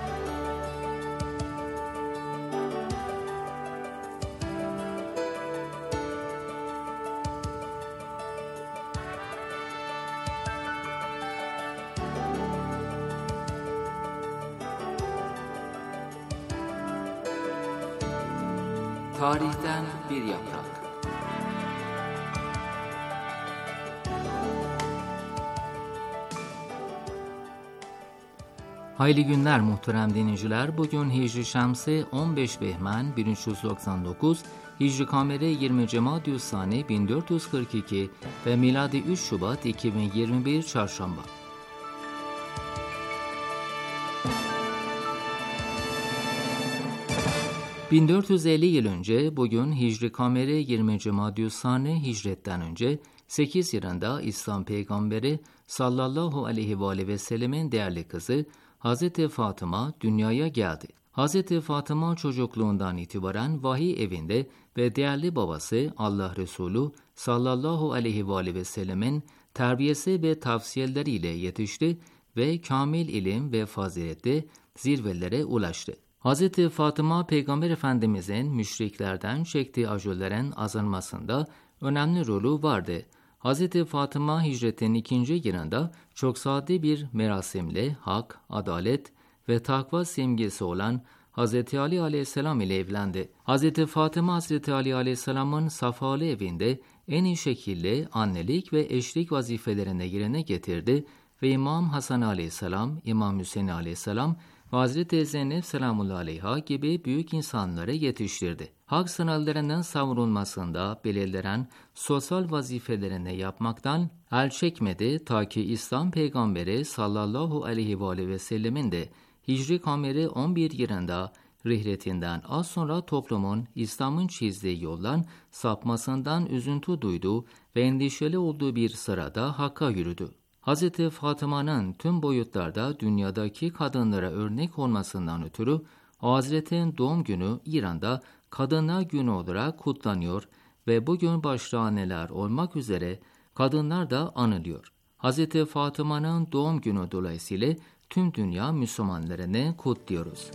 Tarihten bir yaprak. Hayırlı günler muhterem dinleyiciler. Bugün Hicri Şemsi on beş Behmen bin üç yüz doksan dokuz, Hicri Kameri yirmi Cemaadü'l-Sani bin dört yüz kırk iki ve miladi üç Şubat iki bin yirmi bir Çarşamba. bin dört yüz elli yıl önce bugün Hicri Kameri yirmi Cemaadü'l-Sani hicretten önce sekiz yılında İslam Peygamberi sallallahu aleyhi ve aleyhi ve sellemin değerli kızı Hazreti Fatıma dünyaya geldi. Hazreti Fatıma çocukluğundan itibaren vahiy evinde ve değerli babası Allah Resulü sallallahu aleyhi ve aleyhi ve sellemin terbiyesi ve tavsiyeleriyle yetişti ve kamil ilim ve fazilette zirvelere ulaştı. Hazreti Fatıma Peygamber Efendimizin müşriklerden çektiği acıların azalmasında önemli rolü vardı. Hazreti Fatıma hicretin ikinci yılında çok sade bir merasimle hak, adalet ve takva simgesi olan Hazreti Ali Aleyhisselam ile evlendi. Hazreti Fatıma Hazreti Ali Aleyhisselam'ın safalı evinde en iyi şekilde annelik ve eşlik vazifelerini yerine getirdi ve İmam Hasan Aleyhisselam, İmam Hüseyin Aleyhisselam ve Hazreti Zeynep Selamullahi Aleyha gibi büyük insanları yetiştirdi. Hak sınırlarının savrulmasında belirlenen sosyal vazifelerini yapmaktan el çekmedi ta ki İslam Peygamberi sallallahu aleyhi ve aleyhi ve sellemin de Hicri Kameri on bir yılında rihletinden az sonra toplumun İslam'ın çizdiği yoldan sapmasından üzüntü duydu ve endişeli olduğu bir sırada Hakk'a yürüdü. Hazreti Fatıma'nın tüm boyutlarda dünyadaki kadınlara örnek olmasından ötürü Hazret'in doğum günü İran'da Kadınlar Günü olarak kutlanıyor ve bugün başta anneler olmak üzere kadınlar da anılıyor. Hazreti Fatıma'nın doğum günü dolayısıyla tüm dünya Müslümanlarını kutluyoruz.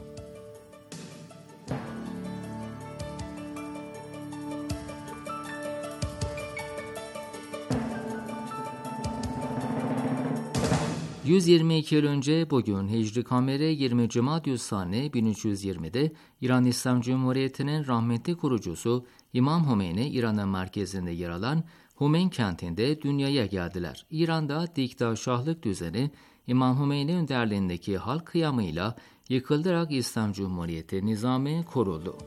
yüz yirmi iki yıl önce bugün Hicri Kameri yirmi Cemaadü'l-Sani bin üç yüz yirmide İran İslam Cumhuriyeti'nin rahmetli kurucusu İmam Hümeyni İran'ın merkezinde yer alan Hümeyn kentinde dünyaya geldiler. İran'da diktatörlük düzeni İmam Hümeyni önderliğindeki halk kıyamıyla yıkılarak İslam Cumhuriyeti nizamı kuruldu.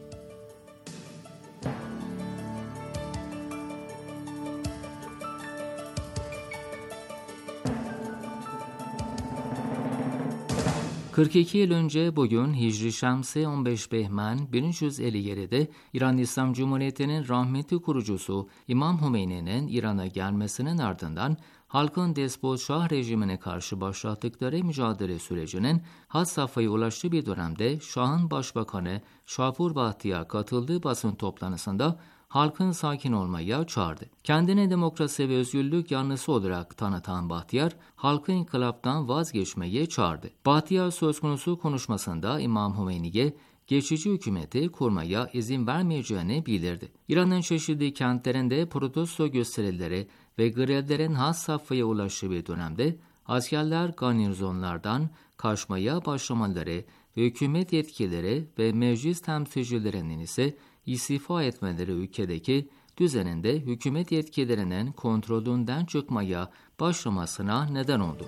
kırk iki yıl önce bugün Hicri Şemsi on beş Behmen bin üç yüz elli yedide İran İslam Cumhuriyeti'nin rahmetli kurucusu İmam Hümeyni'nin İran'a gelmesinin ardından halkın despot şah rejimine karşı başlattıkları mücadele sürecinin had safhaya ulaştığı bir dönemde Şah'ın Başbakanı Şapur Bahtiyar katıldığı basın toplantısında halkın sakin olmaya çağırdı. Kendine demokrasi ve özgürlük yanlısı olarak tanıtan Bahtiyar, halkı inkılaptan vazgeçmeye çağırdı. Bahtiyar söz konusu konuşmasında İmam Hümeyni'ye geçici hükümeti kurmaya izin vermeyeceğini bildirdi. İran'ın çeşitli kentlerinde protesto gösterileri ve grevlerin had safhaya ulaştığı bir dönemde askerler garnizonlardan kaçmaya başlamaları ve hükümet yetkilileri ve meclis temsilcilerinin ise istifa etmeleri ülkedeki düzeninde hükümet yetkililerinin kontrolünden çıkmaya başlamasına neden oldu.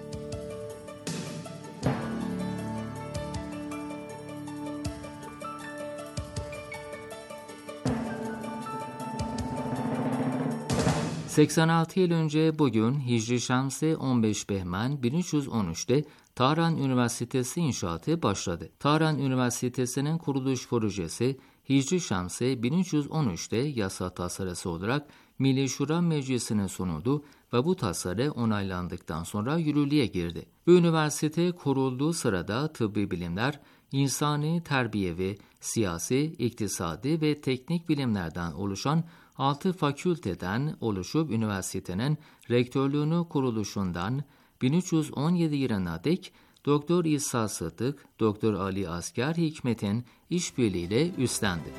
seksen altı yıl önce bugün Hicri Şemsi on beş Behmen bin üç yüz on üçte Tahran Üniversitesi inşaatı başladı. Tahran Üniversitesi'nin kuruluş projesi Hicri Şemsi bin üç yüz on üçte yasa tasarısı olarak Milli Şura Meclisi'ne sunuldu ve bu tasarı onaylandıktan sonra yürürlüğe girdi. Bu üniversite kurulduğu sırada tıbbi bilimler, insani, terbiyevi, siyasi, iktisadi ve teknik bilimlerden oluşan altı fakülteden oluşup üniversitenin rektörlüğünü kuruluşundan bin üç yüz on yedi yılına dek Doktor İsa Sıddık, Doktor Ali Asgar Hikmet'in işbirliğiyle üstlendi.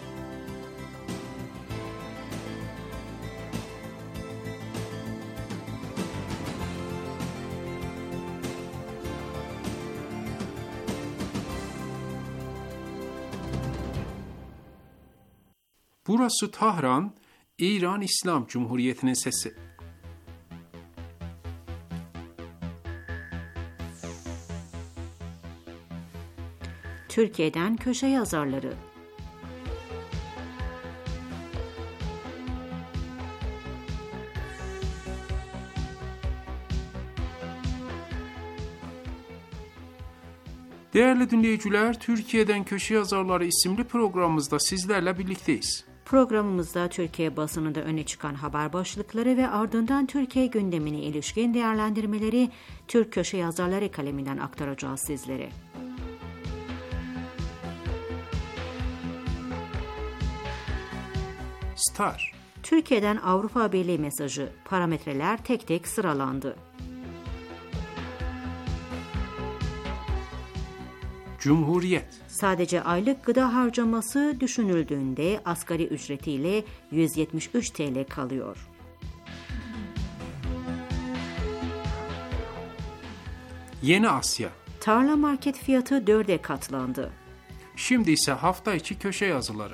Burası Tahran, İran İslam Cumhuriyeti'nin sesi. Türkiye'den köşe yazarları. Değerli dinleyiciler, Türkiye'den Köşe Yazarları isimli programımızda sizlerle birlikteyiz. Programımızda Türkiye basınında öne çıkan haber başlıkları ve ardından Türkiye gündemine ilişkin değerlendirmeleri Türk Köşe Yazarları kaleminden aktaracağız sizlere. Star. Türkiye'den Avrupa Birliği mesajı, parametreler tek tek sıralandı. Cumhuriyet. Sadece aylık gıda harcaması düşünüldüğünde asgari ücretiyle yüz yetmiş üç TL kalıyor. Yeni Asya. Tarla market fiyatı dörde katlandı. Şimdi ise hafta içi köşe yazıları.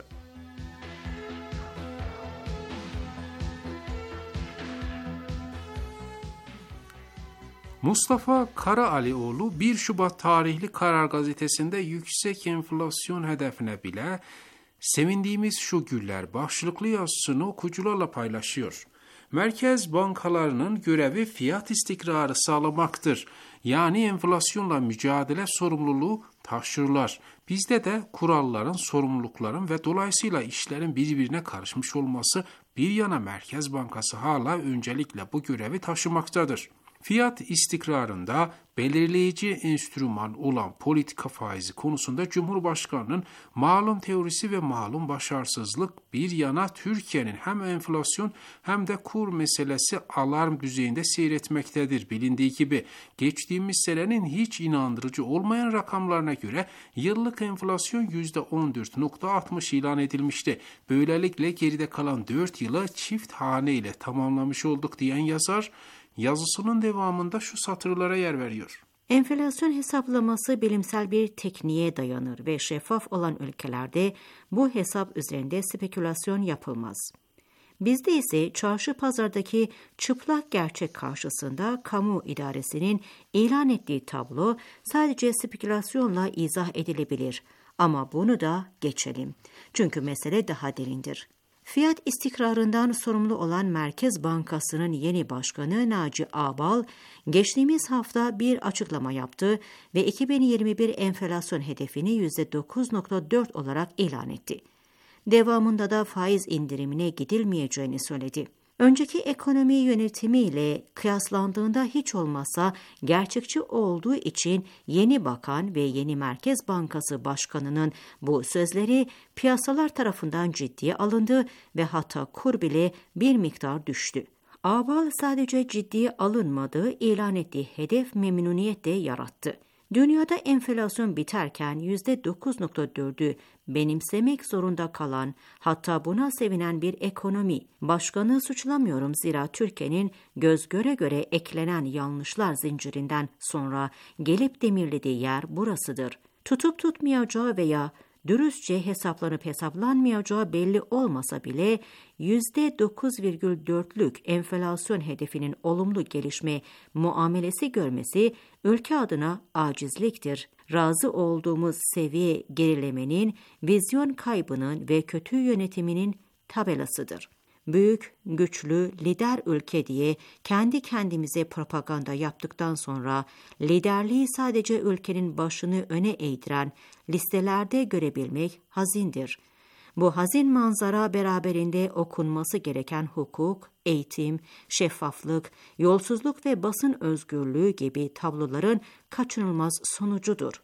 Mustafa Karaalioğlu bir Şubat tarihli Karar Gazetesi'nde yüksek enflasyon hedefine bile sevindiğimiz şu güller başlıklı yazısını okuyucularla paylaşıyor. Merkez bankalarının görevi fiyat istikrarı sağlamaktır. Yani enflasyonla mücadele sorumluluğu taşırlar. Bizde de kuralların, sorumlulukların ve dolayısıyla işlerin birbirine karışmış olması bir yana Merkez Bankası hala öncelikle bu görevi taşımaktadır. Fiyat istikrarında belirleyici enstrüman olan politika faizi konusunda Cumhurbaşkanı'nın malum teorisi ve malum başarısızlık bir yana Türkiye'nin hem enflasyon hem de kur meselesi alarm düzeyinde seyretmektedir. Bilindiği gibi geçtiğimiz senenin hiç inandırıcı olmayan rakamlarına göre yıllık enflasyon yüzde on dört virgül altmış ilan edilmişti. Böylelikle geride kalan dört yılı çift hane ile tamamlamış olduk diyen yazar, yazısının devamında şu satırlara yer veriyor. Enflasyon hesaplaması bilimsel bir tekniğe dayanır ve şeffaf olan ülkelerde bu hesap üzerinde spekülasyon yapılmaz. Bizde ise çarşı pazardaki çıplak gerçek karşısında kamu idaresinin ilan ettiği tablo sadece spekülasyonla izah edilebilir. Ama bunu da geçelim. Çünkü mesele daha derindir. Fiyat istikrarından sorumlu olan Merkez Bankası'nın yeni başkanı Naci Ağbal, geçtiğimiz hafta bir açıklama yaptı ve iki bin yirmi bir enflasyon hedefini yüzde dokuz virgül dört olarak ilan etti. Devamında da faiz indirimine gidilmeyeceğini söyledi. Önceki ekonomi yönetimiyle kıyaslandığında hiç olmazsa gerçekçi olduğu için yeni bakan ve yeni Merkez Bankası Başkanı'nın bu sözleri piyasalar tarafından ciddiye alındı ve hatta kur bile bir miktar düştü. Ağbal sadece ciddiye alınmadığı ilan ettiği hedef memnuniyet de yarattı. Dünyada enflasyon biterken yüzde dokuz virgül dördü benimsemek zorunda kalan, hatta buna sevinen bir ekonomi. Başkanı suçlamıyorum zira Türkiye'nin göz göre göre eklenen yanlışlar zincirinden sonra gelip demirlediği yer burasıdır. Tutup tutmayacağı veya dürüstçe hesaplanıp hesaplanmayacağı belli olmasa bile yüzde dokuz virgül dörtlük enflasyon hedefinin olumlu gelişme muamelesi görmesi ülke adına acizliktir. Razı olduğumuz seviye gerilemenin, vizyon kaybının ve kötü yönetiminin tabelasıdır. Büyük, güçlü, lider ülke diye kendi kendimize propaganda yaptıktan sonra liderliği sadece ülkenin başını öne eğdiren listelerde görebilmek hazindir. Bu hazin manzara beraberinde okunması gereken hukuk, eğitim, şeffaflık, yolsuzluk ve basın özgürlüğü gibi tabloların kaçınılmaz sonucudur.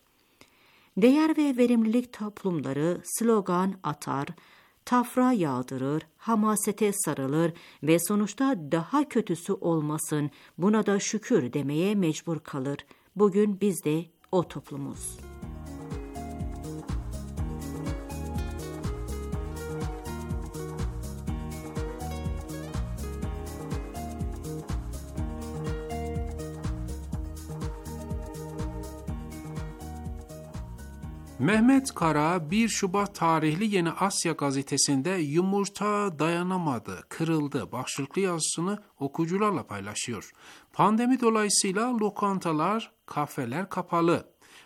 Değer ve verimlilik toplumları slogan atar, tafra yağdırır, hamasete sarılır ve sonuçta daha kötüsü olmasın, buna da şükür demeye mecbur kalır. Bugün biz de o toplumuz. Mehmet Kara bir Şubat tarihli Yeni Asya gazetesinde yumurta dayanamadı, kırıldı başlıklı yazısını okuyucularla paylaşıyor. Pandemi dolayısıyla lokantalar, kafeler kapalı.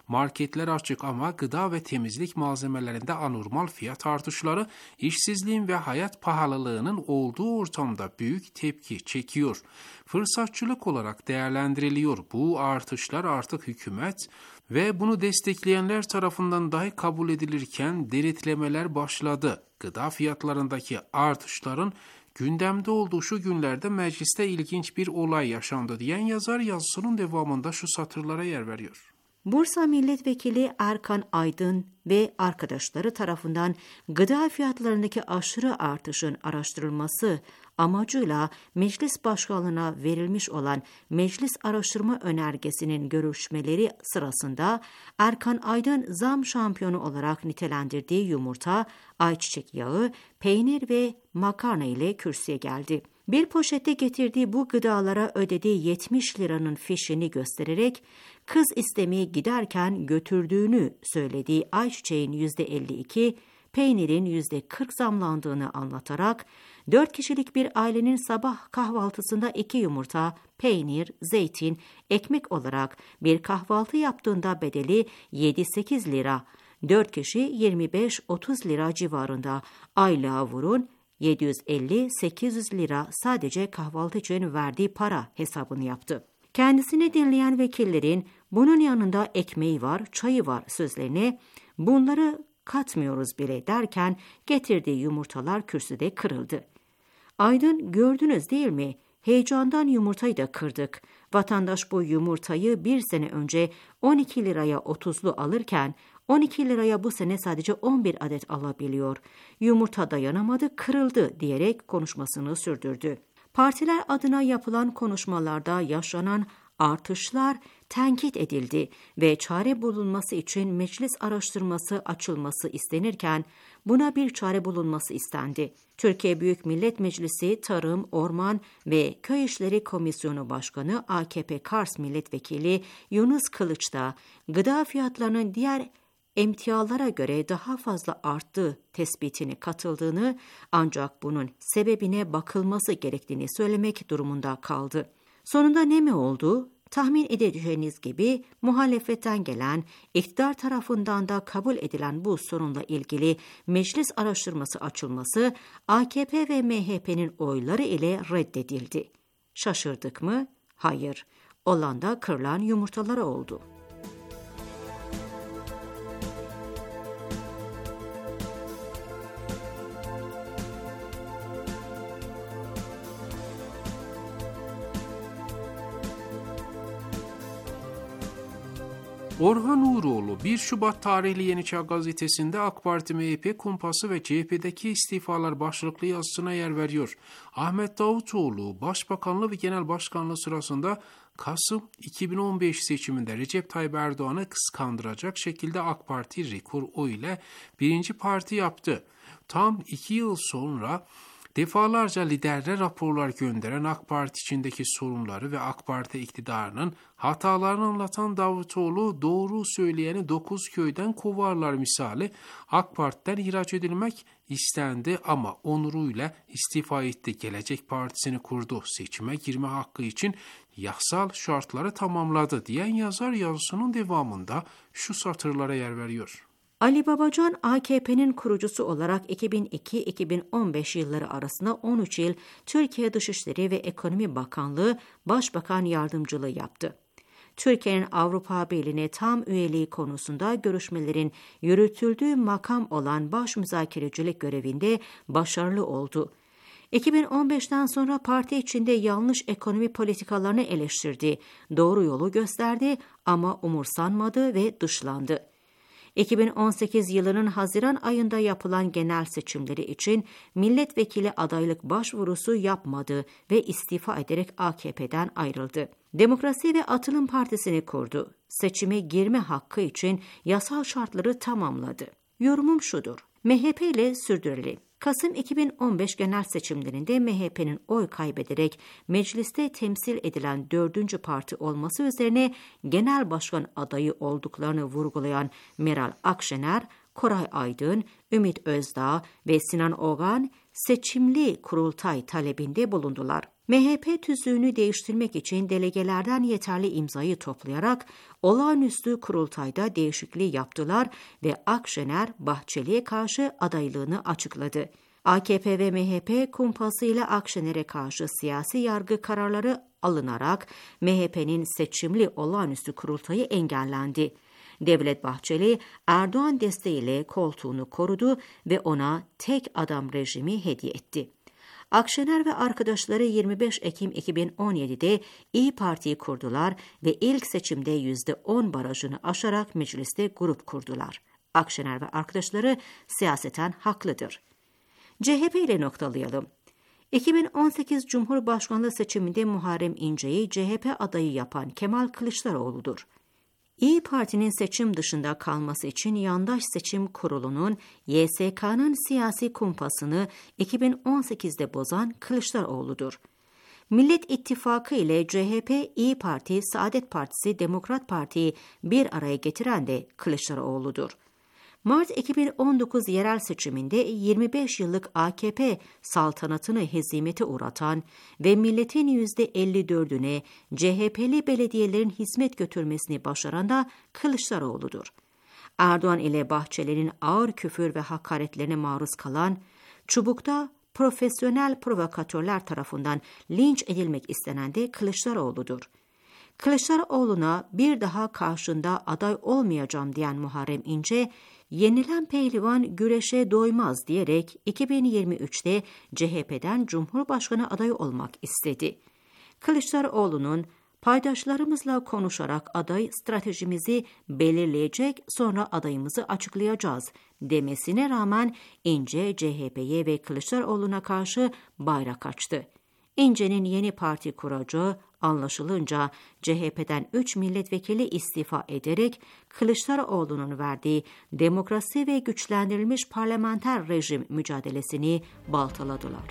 Marketler açık ama gıda ve temizlik malzemelerinde anormal fiyat artışları, işsizliğin ve hayat pahalılığının olduğu ortamda büyük tepki çekiyor. Fırsatçılık olarak değerlendiriliyor. Bu artışlar artık hükümet ve bunu destekleyenler tarafından dahi kabul edilirken denetlemeler başladı. Gıda fiyatlarındaki artışların gündemde olduğu şu günlerde mecliste ilginç bir olay yaşandı diyen yazar yazısının devamında şu satırlara yer veriyor. Bursa Milletvekili Erkan Aydın ve arkadaşları tarafından gıda fiyatlarındaki aşırı artışın araştırılması amacıyla Meclis Başkanlığı'na verilmiş olan Meclis Araştırma Önergesi'nin görüşmeleri sırasında Erkan Aydın zam şampiyonu olarak nitelendirdiği yumurta, ayçiçek yağı, peynir ve makarna ile kürsüye geldi. Bir poşette getirdiği bu gıdalara ödediği yetmiş liranın fişini göstererek kız istemeye giderken götürdüğünü söylediği ayçiçeğin yüzde elli iki, peynirin yüzde kırk zamlandığını anlatarak dört kişilik bir ailenin sabah kahvaltısında iki yumurta, peynir, zeytin, ekmek olarak bir kahvaltı yaptığında bedeli yedi sekiz lira, dört kişi yirmi beş otuz lira civarında, aylığa vurun yedi yüz elli sekiz yüz lira sadece kahvaltı için verdiği para hesabını yaptı. Kendisini dinleyen vekillerin bunun yanında ekmeği var, çayı var sözlerine bunları katmıyoruz bile derken getirdiği yumurtalar kürsüde kırıldı. Aydın gördünüz değil mi? Heyecandan yumurtayı da kırdık. Vatandaş bu yumurtayı bir sene önce on iki liraya otuzlu alırken on iki liraya bu sene sadece on bir adet alabiliyor. Yumurta dayanamadı, kırıldı diyerek konuşmasını sürdürdü. Partiler adına yapılan konuşmalarda yaşanan artışlar tenkit edildi ve çare bulunması için meclis araştırması açılması istenirken buna bir çare bulunması istendi. Türkiye Büyük Millet Meclisi Tarım, Orman ve Köy İşleri Komisyonu Başkanı A K P Kars Milletvekili Yunus Kılıç da gıda fiyatlarının diğer emtialara göre daha fazla arttığı tespitine katıldığını ancak bunun sebebine bakılması gerektiğini söylemek durumunda kaldı. Sonunda ne mi oldu? Tahmin edeceğiniz gibi muhalefetten gelen, iktidar tarafından da kabul edilen bu sorunla ilgili meclis araştırması açılması A K P ve M H P'nin oyları ile reddedildi. Şaşırdık mı? Hayır. Olan da kırılan yumurtalara oldu. Orhan Uğuroğlu bir Şubat tarihli Yeni Çağ gazetesinde AK Parti M H P kumpası ve C H P'deki istifalar başlıklı yazısına yer veriyor. Ahmet Davutoğlu Başbakanlığı ve Genel Başkanlığı sırasında Kasım iki bin on beş seçiminde Recep Tayyip Erdoğan'ı kıskandıracak şekilde AK Parti rekor oy ile birinci parti yaptı. Tam iki yıl sonra defalarca liderlere raporlar gönderen AK Parti içindeki sorunları ve AK Parti iktidarının hatalarını anlatan Davutoğlu doğru söyleyeni dokuz köyden kovarlar misali AK Parti'den ihraç edilmek istendi ama onuruyla istifa etti. Gelecek Partisi'ni kurdu. Seçime girme hakkı için yasal şartları tamamladı diyen yazar yazısının devamında şu satırlara yer veriyor. Ali Babacan A K P'nin kurucusu olarak iki bin iki iki bin on beş yılları arasında on üç yıl Türkiye Dışişleri ve Ekonomi Bakanlığı Başbakan Yardımcılığı yaptı. Türkiye'nin Avrupa Birliği'ne tam üyeliği konusunda görüşmelerin yürütüldüğü makam olan baş müzakerecilik görevinde başarılı oldu. iki bin on beşten sonra parti içinde yanlış ekonomi politikalarını eleştirdi, doğru yolu gösterdi ama umursanmadı ve dışlandı. iki bin on sekiz yılının Haziran ayında yapılan genel seçimleri için milletvekili adaylık başvurusu yapmadı ve istifa ederek A K P'den ayrıldı. Demokrasi ve Atılım Partisi'ni kurdu. Seçime girme hakkı için yasal şartları tamamladı. Yorumum şudur. M H P ile sürdürelim. Kasım iki bin on beş genel seçimlerinde M H P'nin oy kaybederek mecliste temsil edilen dördüncü parti olması üzerine genel başkan adayı olduklarını vurgulayan Meral Akşener, Koray Aydın, Ümit Özdağ ve Sinan Oğan seçimli kurultay talebinde bulundular. M H P tüzüğünü değiştirmek için delegelerden yeterli imzayı toplayarak olağanüstü kurultayda değişikliği yaptılar ve Akşener Bahçeli'ye karşı adaylığını açıkladı. A K P ve M H P kumpasıyla Akşener'e karşı siyasi yargı kararları alınarak M H P'nin seçimli olağanüstü kurultayı engellendi. Devlet Bahçeli, Erdoğan desteğiyle koltuğunu korudu ve ona tek adam rejimi hediye etti. Akşener ve arkadaşları yirmi beş Ekim iki bin on yedi'de İYİ Parti'yi kurdular ve ilk seçimde yüzde on barajını aşarak mecliste grup kurdular. Akşener ve arkadaşları siyaseten haklıdır. C H P ile noktalayalım. iki bin on sekiz Cumhurbaşkanlığı seçiminde Muharrem İnce'yi C H P adayı yapan Kemal Kılıçdaroğlu'dur. İYİ Parti'nin seçim dışında kalması için Yandaş Seçim Kurulu'nun Y S K'nın siyasi kumpasını iki bin on sekiz'de bozan Kılıçdaroğlu'dur. Millet İttifakı ile C H P, İYİ Parti, Saadet Partisi, Demokrat Parti'yi bir araya getiren de Kılıçdaroğlu'dur. Mart iki bin on dokuz yerel seçiminde yirmi beş yıllık A K P saltanatını hezimete uğratan ve milletin yüzde elli dördüne C H P'li belediyelerin hizmet götürmesini başaran da Kılıçdaroğlu'dur. Erdoğan ile Bahçeli'nin ağır küfür ve hakaretlerine maruz kalan, Çubuk'ta profesyonel provokatörler tarafından linç edilmek istenen de Kılıçdaroğlu'dur. Kılıçdaroğlu'na bir daha karşında aday olmayacağım diyen Muharrem İnce, yenilen pehlivan güreşe doymaz diyerek iki bin yirmi üç'te C H P'den Cumhurbaşkanı adayı olmak istedi. Kılıçdaroğlu'nun paydaşlarımızla konuşarak aday stratejimizi belirleyecek, sonra adayımızı açıklayacağız demesine rağmen İnce C H P'ye ve Kılıçdaroğlu'na karşı bayrak açtı. İnce'nin yeni parti kuracağı anlaşılınca C H P'den üç milletvekili istifa ederek Kılıçdaroğlu'nun verdiği demokrasi ve güçlendirilmiş parlamenter rejim mücadelesini baltaladılar.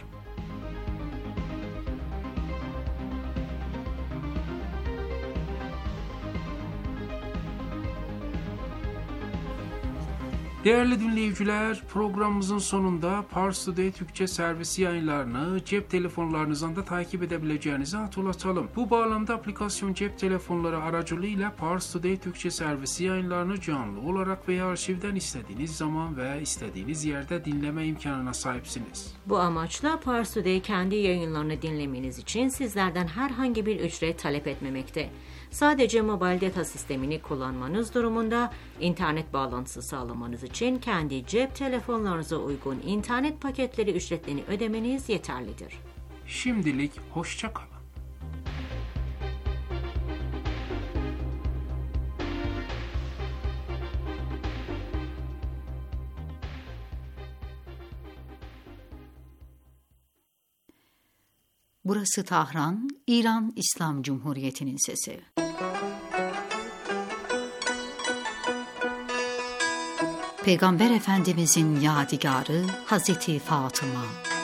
Değerli dinleyiciler, programımızın sonunda Pars Today Türkçe servisi yayınlarını cep telefonlarınızdan da takip edebileceğinizi hatırlatalım. Bu bağlamda aplikasyon cep telefonları aracılığıyla Pars Today Türkçe servisi yayınlarını canlı olarak veya arşivden istediğiniz zaman ve istediğiniz yerde dinleme imkanına sahipsiniz. Bu amaçla Pars Today kendi yayınlarını dinlemeniz için sizlerden herhangi bir ücret talep etmemekte. Sadece mobil data sistemini kullanmanız durumunda internet bağlantısı sağlamanız için kendi cep telefonlarınıza uygun internet paketleri ücretlerini ödemeniz yeterlidir. Şimdilik hoşça kalın. Burası Tahran, İran İslam Cumhuriyeti'nin sesi. Peygamber Efendimizin yadigarı Hazreti Fatıma.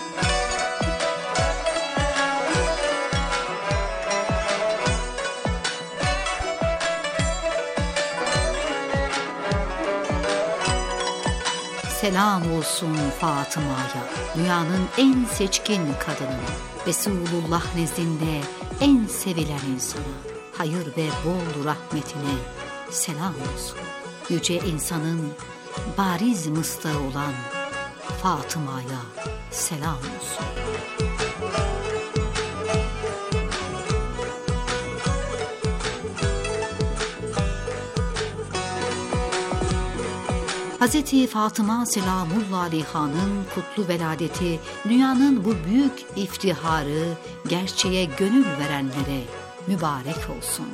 Selam olsun Fatıma'ya, dünyanın en seçkin kadınına, Resulullah nezdinde en sevilen insana, hayır ve bol rahmetine selam olsun. Yüce insanın bariz mıstığı olan Fatıma'ya selam olsun. Hazreti Fatıma Selamullahi Aleyha'nın kutlu veladeti, dünyanın bu büyük iftiharı gerçeğe gönül verenlere mübarek olsun.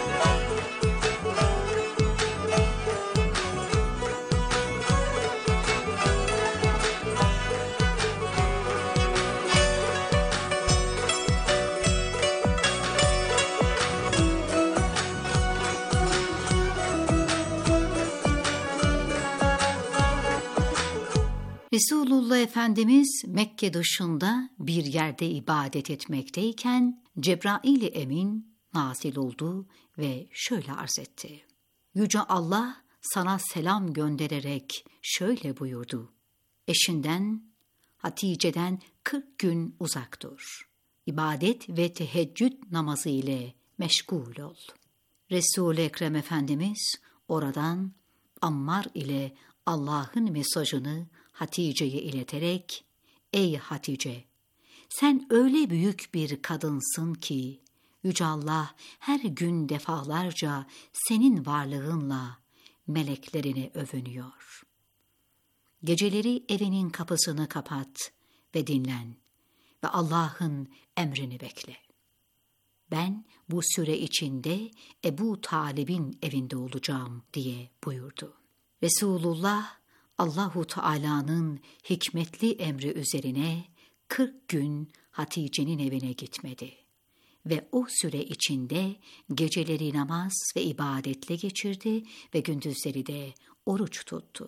Resulullah Efendimiz Mekke dışında bir yerde ibadet etmekteyken Cebrail-i Emin nazil oldu ve şöyle arz etti. Yüce Allah sana selam göndererek şöyle buyurdu. Eşinden Hatice'den kırk gün uzak dur. İbadet ve teheccüd namazı ile meşgul ol. Resul-i Ekrem Efendimiz oradan Ammar ile Allah'ın mesajını Hatice'ye ileterek, ''Ey Hatice, sen öyle büyük bir kadınsın ki, Yüce Allah her gün defalarca senin varlığınla meleklerine övünüyor. Geceleri evinin kapısını kapat ve dinlen ve Allah'ın emrini bekle. Ben bu süre içinde Ebu Talib'in evinde olacağım,'' diye buyurdu. Resulullah, Allahu Teala'nın hikmetli emri üzerine kırk gün Hatice'nin evine gitmedi ve o süre içinde geceleri namaz ve ibadetle geçirdi ve gündüzleri de oruç tuttu.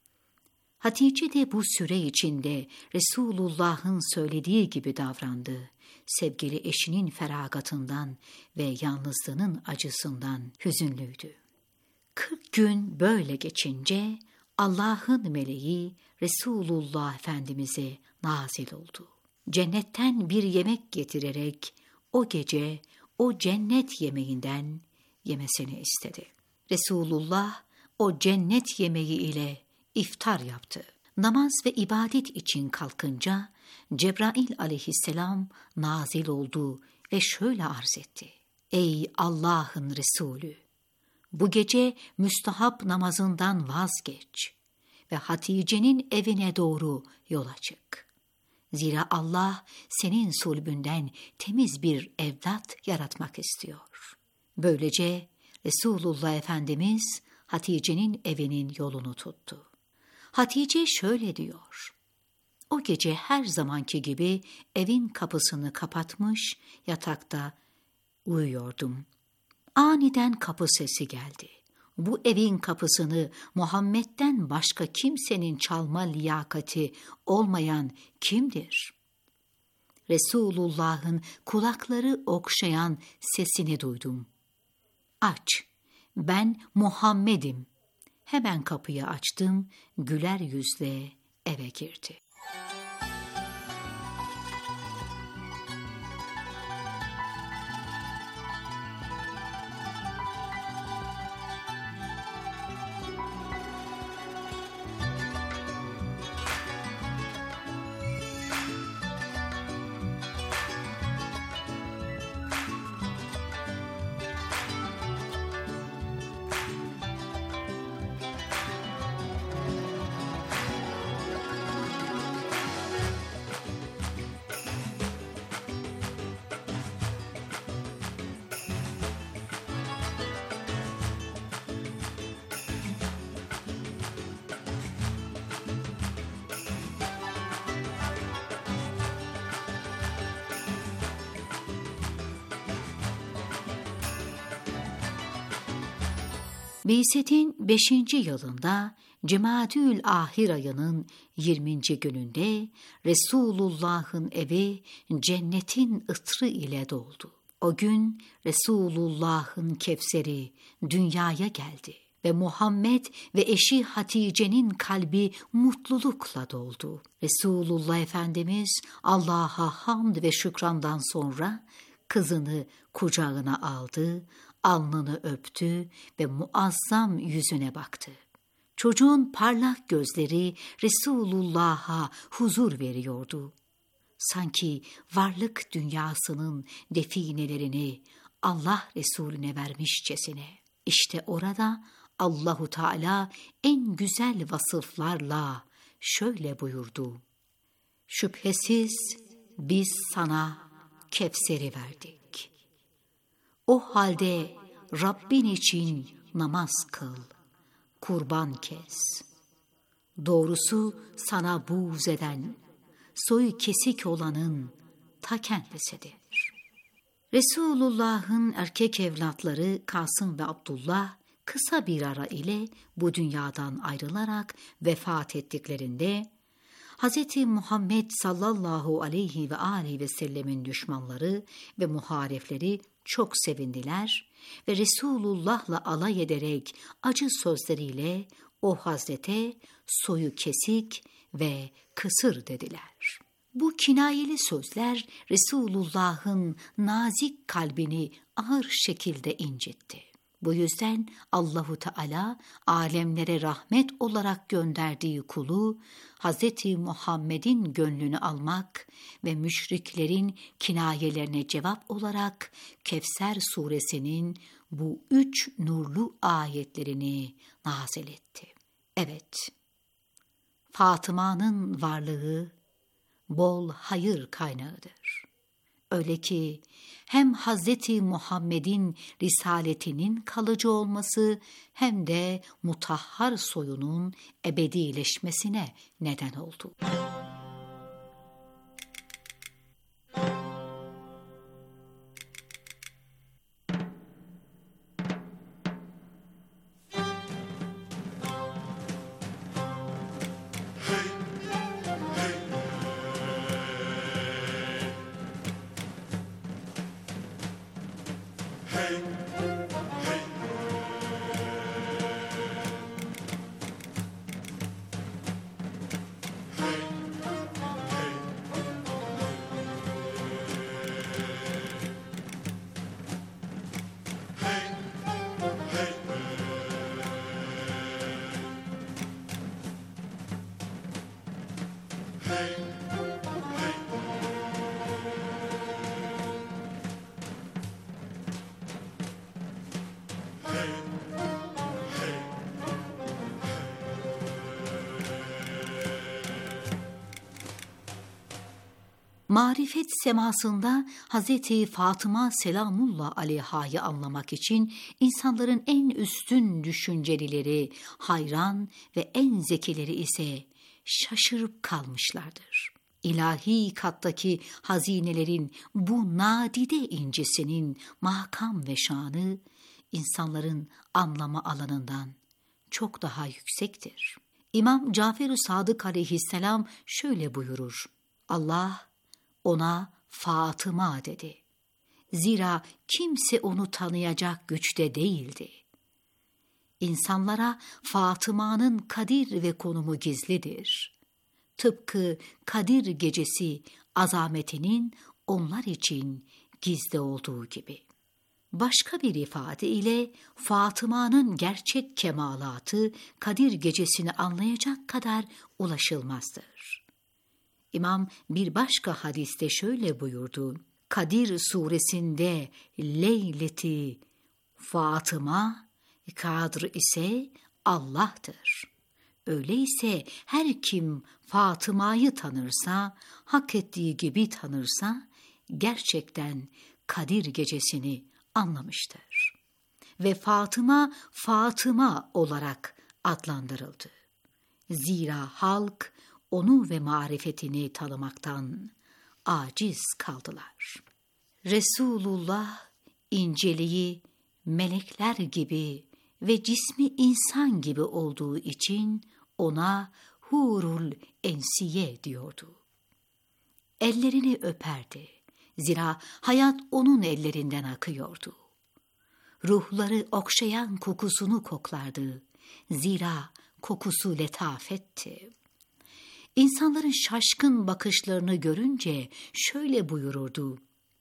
Hatice de bu süre içinde Resulullah'ın söylediği gibi davrandı. Sevgili eşinin feragatından ve yalnızlığının acısından hüzünlüydü. Kırk gün böyle geçince Allah'ın meleği Resulullah Efendimiz'e nazil oldu. Cennetten bir yemek getirerek o gece o cennet yemeğinden yemesini istedi. Resulullah o cennet yemeği ile iftar yaptı. Namaz ve ibadet için kalkınca Cebrail aleyhisselam nazil oldu ve şöyle arz etti: Ey Allah'ın Resulü! Bu gece müstahap namazından vazgeç ve Hatice'nin evine doğru yola çık. Zira Allah senin sulbünden temiz bir evlat yaratmak istiyor. Böylece Resulullah Efendimiz Hatice'nin evinin yolunu tuttu. Hatice şöyle diyor: O gece her zamanki gibi evin kapısını kapatmış yatakta uyuyordum. Aniden kapı sesi geldi. Bu evin kapısını Muhammed'den başka kimsenin çalma liyakati olmayan kimdir? Resulullah'ın kulakları okşayan sesini duydum. Aç, ben Muhammed'im. Hemen kapıyı açtım, güler yüzle eve girdi. Bi'setin beşinci yılında Cemadül Ahir ayının yirminci gününde Resulullah'ın evi cennetin ıtrı ile doldu. O gün Resulullah'ın Kevseri dünyaya geldi ve Muhammed ve eşi Hatice'nin kalbi mutlulukla doldu. Resulullah Efendimiz Allah'a hamd ve şükrandan sonra kızını kucağına aldı, alnını öptü ve muazzam yüzüne baktı. Çocuğun parlak gözleri Resulullah'a huzur veriyordu. Sanki varlık dünyasının definelerini Allah Resulüne vermişçesine. İşte orada Allahu Teala en güzel vasıflarla şöyle buyurdu: Şüphesiz biz sana Kevser'i verdik. O halde Rabbin için namaz kıl, kurban kes. Doğrusu sana buğz eden, soyu kesik olanın ta kendisidir. Resulullah'ın erkek evlatları Kasım ve Abdullah kısa bir ara ile bu dünyadan ayrılarak vefat ettiklerinde Hz. Muhammed sallallahu aleyhi ve aleyhi ve sellemin düşmanları ve muharifleri çok sevindiler ve Resulullah'la alay ederek acı sözleriyle o Hazrete soyu kesik ve kısır dediler. Bu kinayeli sözler Resulullah'ın nazik kalbini ağır şekilde incitti. Bu yüzden Allahu Teala alemlere rahmet olarak gönderdiği kulu Hazreti Muhammed'in gönlünü almak ve müşriklerin kinayelerine cevap olarak Kevser suresinin bu üç nurlu ayetlerini nazil etti. Evet, Fatıma'nın varlığı bol hayır kaynağıdır. Öyle ki hem Hazreti Muhammed'in risaletinin kalıcı olması hem de mutahhar soyunun ebedileşmesine neden oldu. Marifet semasında Hazreti Fatıma selamullah aleyha'yı anlamak için insanların en üstün düşüncelileri hayran ve en zekileri ise şaşırıp kalmışlardır. İlahi kattaki hazinelerin bu nadide incisinin makam ve şanı insanların anlama alanından çok daha yüksektir. İmam Cafer-i Sadık aleyhisselam şöyle buyurur: Allah ona Fatıma dedi. Zira kimse onu tanıyacak güçte değildi. İnsanlara Fatıma'nın kadir ve konumu gizlidir. Tıpkı Kadir gecesi azametinin onlar için gizli olduğu gibi. Başka bir ifade ile Fatıma'nın gerçek kemalatı Kadir gecesini anlayacak kadar ulaşılmazdır. İmam bir başka hadiste şöyle buyurdu: Kadir suresinde Leyleti Fatıma, Kadr ise Allah'tır. Öyleyse her kim Fatıma'yı tanırsa, hak ettiği gibi tanırsa, gerçekten Kadir gecesini anlamıştır. Ve Fatıma, Fatıma olarak adlandırıldı. Zira halk onu ve marifetini tanımaktan aciz kaldılar. Resulullah inceliği melekler gibi ve cismi insan gibi olduğu için ona Hurul Ensiye diyordu. Ellerini öperdi. Zira hayat onun ellerinden akıyordu. Ruhları okşayan kokusunu koklardı. Zira kokusu letafetti. İnsanların şaşkın bakışlarını görünce şöyle buyururdu: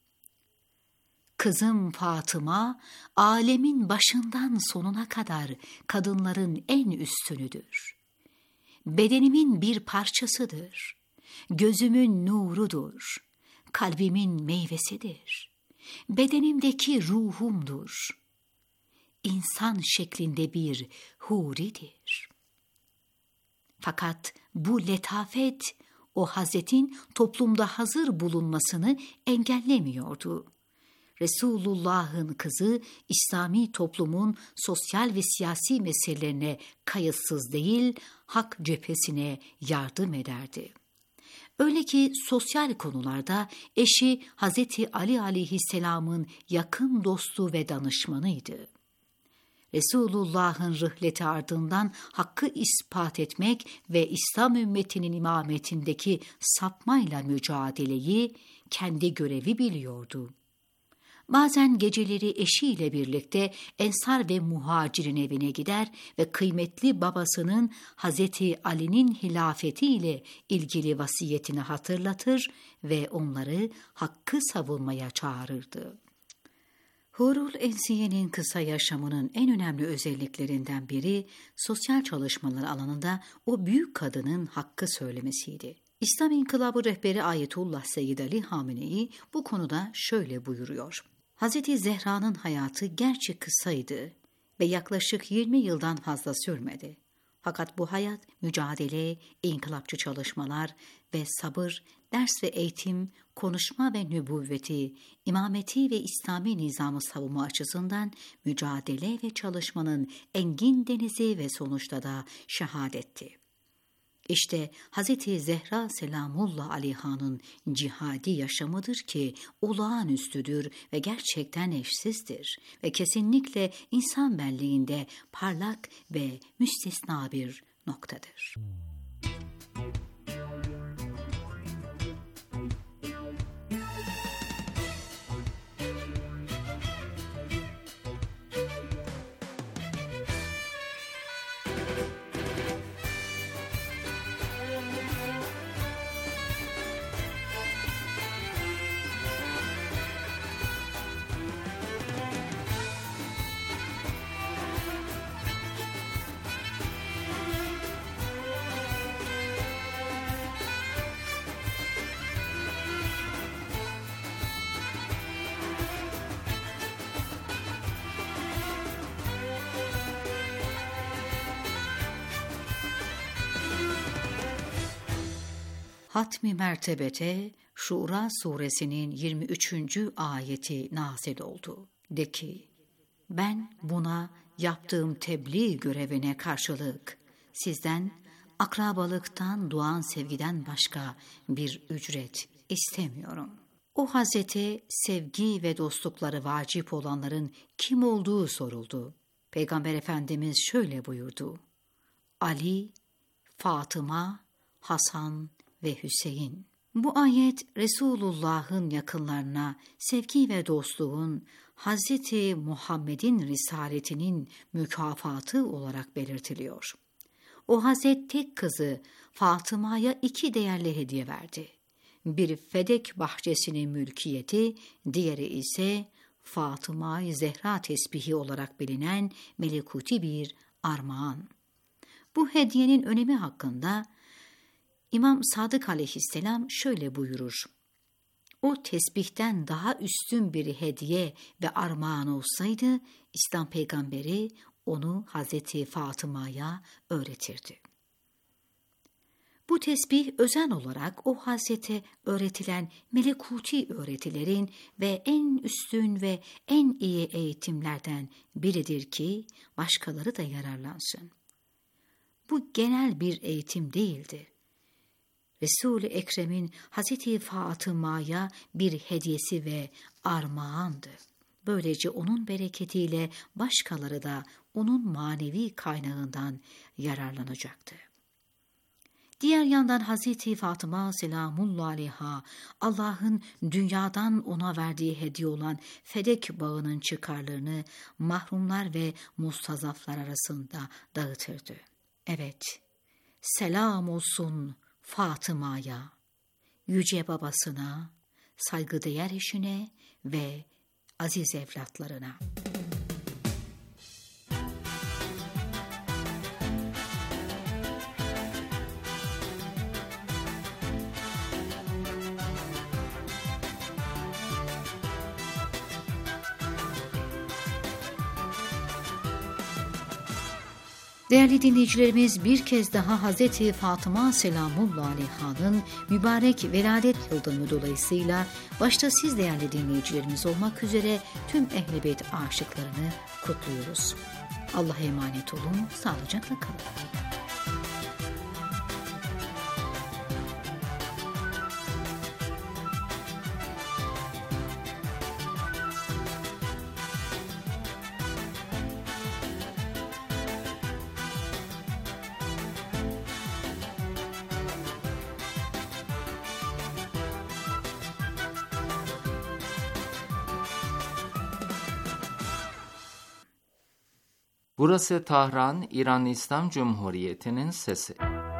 Kızım Fatıma, alemin başından sonuna kadar kadınların en üstünüdür. Bedenimin bir parçasıdır. Gözümün nurudur. Kalbimin meyvesidir. Bedenimdeki ruhumdur. İnsan şeklinde bir huridir. Fakat bu letafet o Hazretin toplumda hazır bulunmasını engellemiyordu. Resulullah'ın kızı İslami toplumun sosyal ve siyasi meselelerine kayıtsız değil, hak cephesine yardım ederdi. Öyle ki sosyal konularda eşi Hazreti Ali aleyhisselamın yakın dostu ve danışmanıydı. Resulullah'ın rıhleti ardından hakkı ispat etmek ve İslam ümmetinin imametindeki sapmayla mücadeleyi kendi görevi biliyordu. Bazen geceleri eşiyle birlikte Ensar ve Muhacir'in evine gider ve kıymetli babasının Hazreti Ali'nin hilafetiyle ilgili vasiyetini hatırlatır ve onları hakkı savunmaya çağırırdı. Hurul Ensiye'nin kısa yaşamının en önemli özelliklerinden biri sosyal çalışmalar alanında o büyük kadının hakkı söylemesiydi. İslam İnkılabı rehberi Ayetullah Seyyid Ali Hamenei bu konuda şöyle buyuruyor. Hazreti Zehra'nın hayatı gerçi kısaydı ve yaklaşık yirmi yıldan fazla sürmedi. Fakat bu hayat mücadele, inkılapçı çalışmalar ve sabır, ders ve eğitim, konuşma ve nübüvveti, imameti ve İslami nizamı savunma açısından mücadele ve çalışmanın engin denizi ve sonuçta da şehadetti. İşte Hazreti Zehra Selamullah Aleyha'nın cihadi yaşamıdır ki olağanüstüdür ve gerçekten eşsizdir ve kesinlikle insan benliğinde parlak ve müstesna bir noktadır. Hatmi mertebete Şura suresinin yirmi üçüncü ayeti nazil oldu. De ki, ben buna yaptığım tebliğ görevine karşılık sizden akrabalıktan doğan sevgiden başka bir ücret istemiyorum. O Hazreti sevgi ve dostlukları vacip olanların kim olduğu soruldu. Peygamber Efendimiz şöyle buyurdu. Ali, Fatıma, Hasan ve Hüseyin. Bu ayet Resulullah'ın yakınlarına sevgi ve dostluğun Hazreti Muhammed'in risaletinin mükafatı olarak belirtiliyor. O Hazret tek kızı Fatıma'ya iki değerli hediye verdi. Bir Fedek bahçesinin mülkiyeti, diğeri ise Fatıma-i Zehra tesbihi olarak bilinen melekuti bir armağan. Bu hediyenin önemi hakkında İmam Sadık aleyhisselam şöyle buyurur. O tesbihten daha üstün bir hediye ve armağan olsaydı, İslam peygamberi onu Hazreti Fatıma'ya öğretirdi. Bu tesbih özen olarak o Hazrete öğretilen melekuti öğretilerin ve en üstün ve en iyi eğitimlerden biridir ki başkaları da yararlansın. Bu genel bir eğitim değildir. Resul-i Ekrem'in Hazreti Fatıma'ya bir hediyesi ve armağandı. Böylece onun bereketiyle başkaları da onun manevi kaynağından yararlanacaktı. Diğer yandan Hazreti Fatıma selamullah aleyha Allah'ın dünyadan ona verdiği hediye olan Fedek bağının çıkarlarını mahrumlar ve mustazaflar arasında dağıtırdı. Evet, selam olsun Fatıma'ya, yüce babasına, saygıdeğer eşine ve aziz evlatlarına. Değerli dinleyicilerimiz, bir kez daha Hazreti Fatıma selamullah aleyha'nın mübarek veladet yıldönümü dolayısıyla başta siz değerli dinleyicilerimiz olmak üzere tüm Ehl-i Beyt aşıklarını kutluyoruz. Allah'a emanet olun, sağlıcakla kalın. Burası Tahran, İran İslam Cumhuriyeti'nin sesi.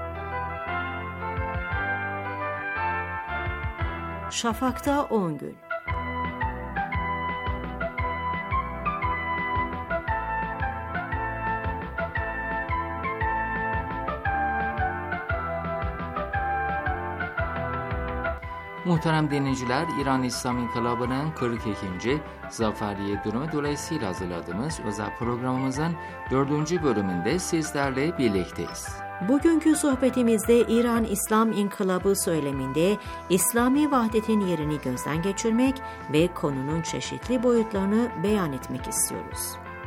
Şafak'ta on gün. Muhterem dinleyiciler, İran İslam İnkılabı'nın kırk ikinci Zaferiye Dönümü dolayısıyla hazırladığımız özel programımızın dördüncü bölümünde sizlerle birlikteyiz. Bugünkü sohbetimizde İran İslam İnkılabı söyleminde İslami vahdetin yerini gözden geçirmek ve konunun çeşitli boyutlarını beyan etmek istiyoruz.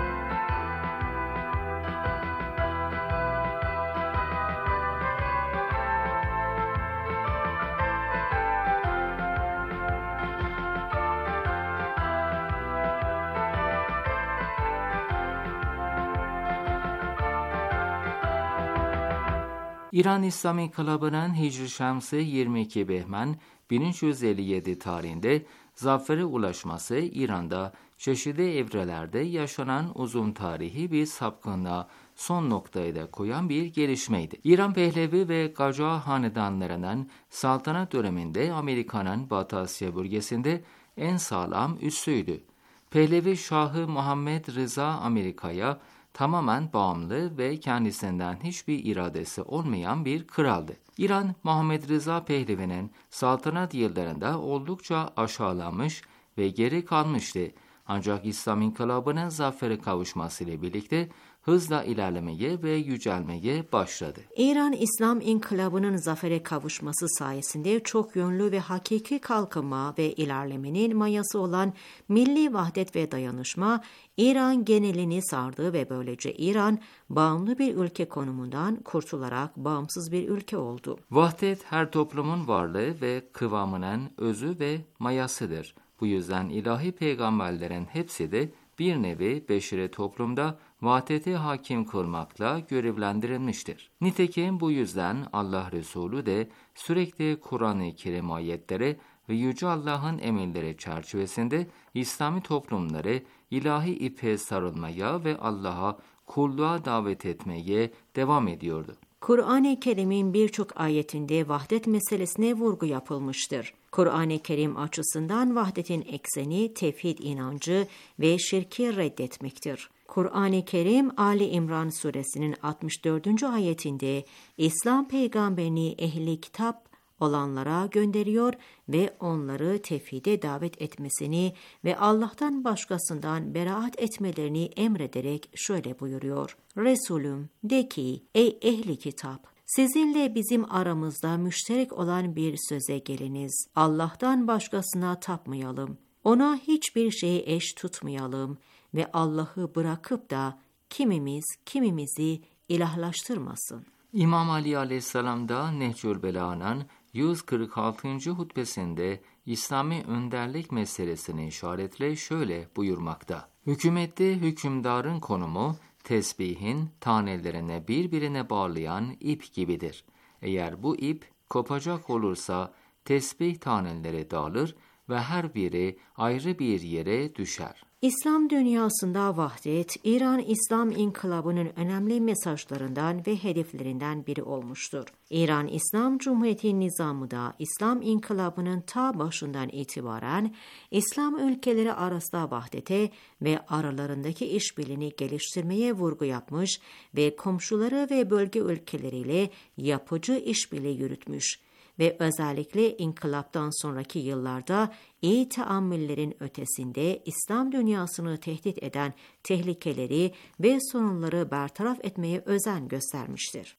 İran İslam İnkılabı'nın Hicri Şemsi yirmi iki Behmen bin üç yüz elli yedi tarihinde zafere ulaşması İran'da çeşitli evrelerde yaşanan uzun tarihi bir sapkınlığa son noktayı da koyan bir gelişmeydi. İran Pehlevi ve Gaca hanedanlarının saltanat döneminde Amerika'nın Batı Asya bölgesinde en sağlam üssüydü. Pehlevi Şahı Muhammed Rıza Amerika'ya tamamen bağımlı ve kendisinden hiçbir iradesi olmayan bir kraldı. İran, Muhammed Rıza Pehlevi'nin saltanat yıllarında oldukça aşağılanmış ve geri kalmıştı. Ancak İslam İnkılabı'nın zafere kavuşmasıyla birlikte hızla ilerlemeye ve yücelmeye başladı. İran İslam İnkılabı'nın zafere kavuşması sayesinde çok yönlü ve hakiki kalkınma ve ilerlemenin mayası olan milli vahdet ve dayanışma İran genelini sardı ve böylece İran bağımlı bir ülke konumundan kurtularak bağımsız bir ülke oldu. Vahdet her toplumun varlığı ve kıvamının özü ve mayasıdır. Bu yüzden ilahi peygamberlerin hepsi de bir nevi beşeri toplumda vahdeti hakim kılmakla görevlendirilmiştir. Nitekim bu yüzden Allah Resulü de sürekli Kur'an-ı Kerim ayetleri ve Yüce Allah'ın emirleri çerçevesinde İslami toplumları ilahi ipe sarılmaya ve Allah'a kulluğa davet etmeye devam ediyordu. Kur'an-ı Kerim'in birçok ayetinde vahdet meselesine vurgu yapılmıştır. Kur'an-ı Kerim açısından vahdetin ekseni tevhid inancı ve şirki reddetmektir. Kur'an-ı Kerim Ali İmran suresinin altmış dördüncü ayetinde İslam peygamberini ehli kitap olanlara gönderiyor ve onları tevhide davet etmesini ve Allah'tan başkasından beraat etmelerini emrederek şöyle buyuruyor. Resulüm de ki, ey ehli kitap, sizinle bizim aramızda müşterek olan bir söze geliniz. Allah'tan başkasına tapmayalım. Ona hiçbir şeyi eş tutmayalım ve Allah'ı bırakıp da kimimiz kimimizi ilahlaştırmasın. İmam Ali Aleyhisselam da Nehcül Belaga'nın yüz kırk altıncı hutbesinde İslami önderlik meselesini işaretle şöyle buyurmakta. Hükümette hükümdarın konumu tesbihin tanelerine birbirine bağlayan ip gibidir. Eğer bu ip kopacak olursa tesbih taneleri dağılır ve her biri ayrı bir yere düşer. İslam dünyasında vahdet, İran İslam İnkılabı'nın önemli mesajlarından ve hedeflerinden biri olmuştur. İran İslam Cumhuriyeti nizamı da İslam İnkılabı'nın ta başından itibaren İslam ülkeleri arasında vahdete ve aralarındaki işbirliğini geliştirmeye vurgu yapmış ve komşuları ve bölge ülkeleriyle yapıcı işbirliği yürütmüş ve özellikle inkılaptan sonraki yıllarda iyi teamüllerin ötesinde İslam dünyasını tehdit eden tehlikeleri ve sorunları bertaraf etmeye özen göstermiştir.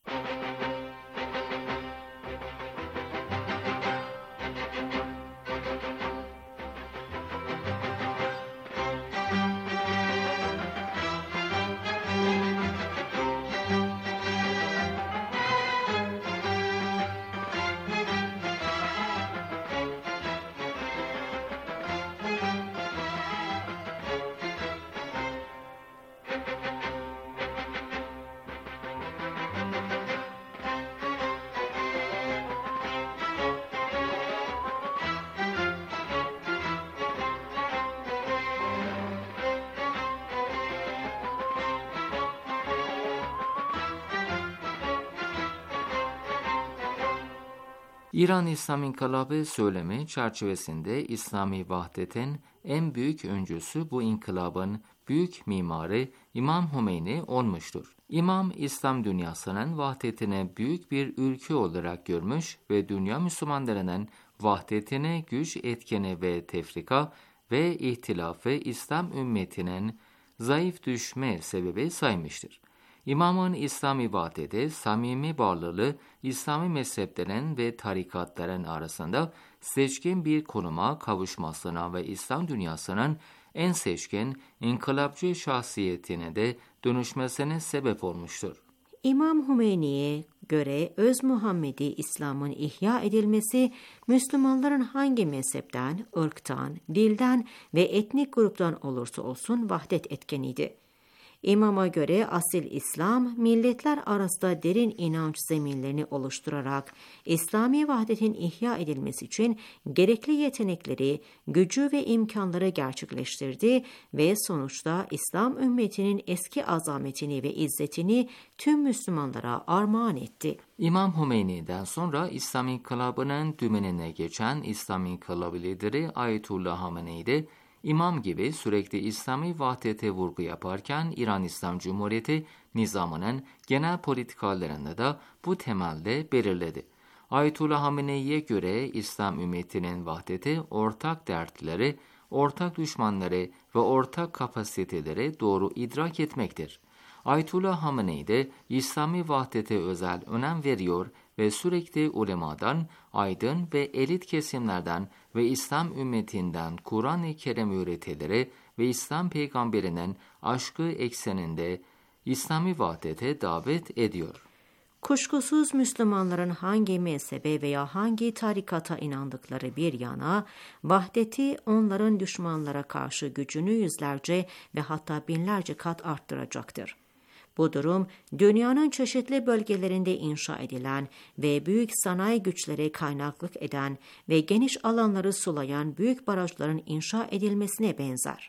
İran İslam İnkılabı söylemi çerçevesinde İslami vahdetin en büyük öncüsü bu inkılabın büyük mimarı İmam Hümeyni olmuştur. İmam, İslam dünyasının vahdetine büyük bir ülke olarak görmüş ve dünya Müslümanlarının vahdetine güç etkeni ve tefrika ve ihtilafı İslam ümmetinin zayıf düşme sebebi saymıştır. İmamın İslami vahdeti, samimi bağlılığı İslami mezheplerin ve tarikatların arasında seçkin bir konuma kavuşmasına ve İslam dünyasının en seçkin, inkılapçı şahsiyetine de dönüşmesine sebep olmuştur. İmam Hümeyni'ye göre öz Muhammedi İslam'ın ihya edilmesi, Müslümanların hangi mezhepten, ırktan, dilden ve etnik gruptan olursa olsun vahdet etkeniydi. İmama göre asil İslam, milletler arasında derin inanç zeminlerini oluşturarak İslami vahdetin ihya edilmesi için gerekli yetenekleri, gücü ve imkanları gerçekleştirdi ve sonuçta İslam ümmetinin eski azametini ve izzetini tüm Müslümanlara armağan etti. İmam Hümeyni'den sonra İslam İnkılabı'nın dümenine geçen İslam İnkılabı lideri Ayetullah Hamenei de İmam gibi sürekli İslami vahdete vurgu yaparken İran İslam Cumhuriyeti nizamının genel politikalarını da bu temelde belirledi. Ayetullah Hamenei'ye göre İslam ümmetinin vahdeti ortak dertleri, ortak düşmanları ve ortak kapasiteleri doğru idrak etmektir. Ayetullah Hamenei de İslami vahdete özel önem veriyor ve sürekli ulemadan, aydın ve elit kesimlerden ve İslam ümmetinden Kur'an-ı Kerim öğretileri ve İslam peygamberinin aşkı ekseninde İslami vahdete davet ediyor. Kuşkusuz Müslümanların hangi mezhebe veya hangi tarikata inandıkları bir yana, vahdeti onların düşmanlara karşı gücünü yüzlerce ve hatta binlerce kat arttıracaktır. Bu durum, dünyanın çeşitli bölgelerinde inşa edilen ve büyük sanayi güçleri kaynaklık eden ve geniş alanları sulayan büyük barajların inşa edilmesine benzer.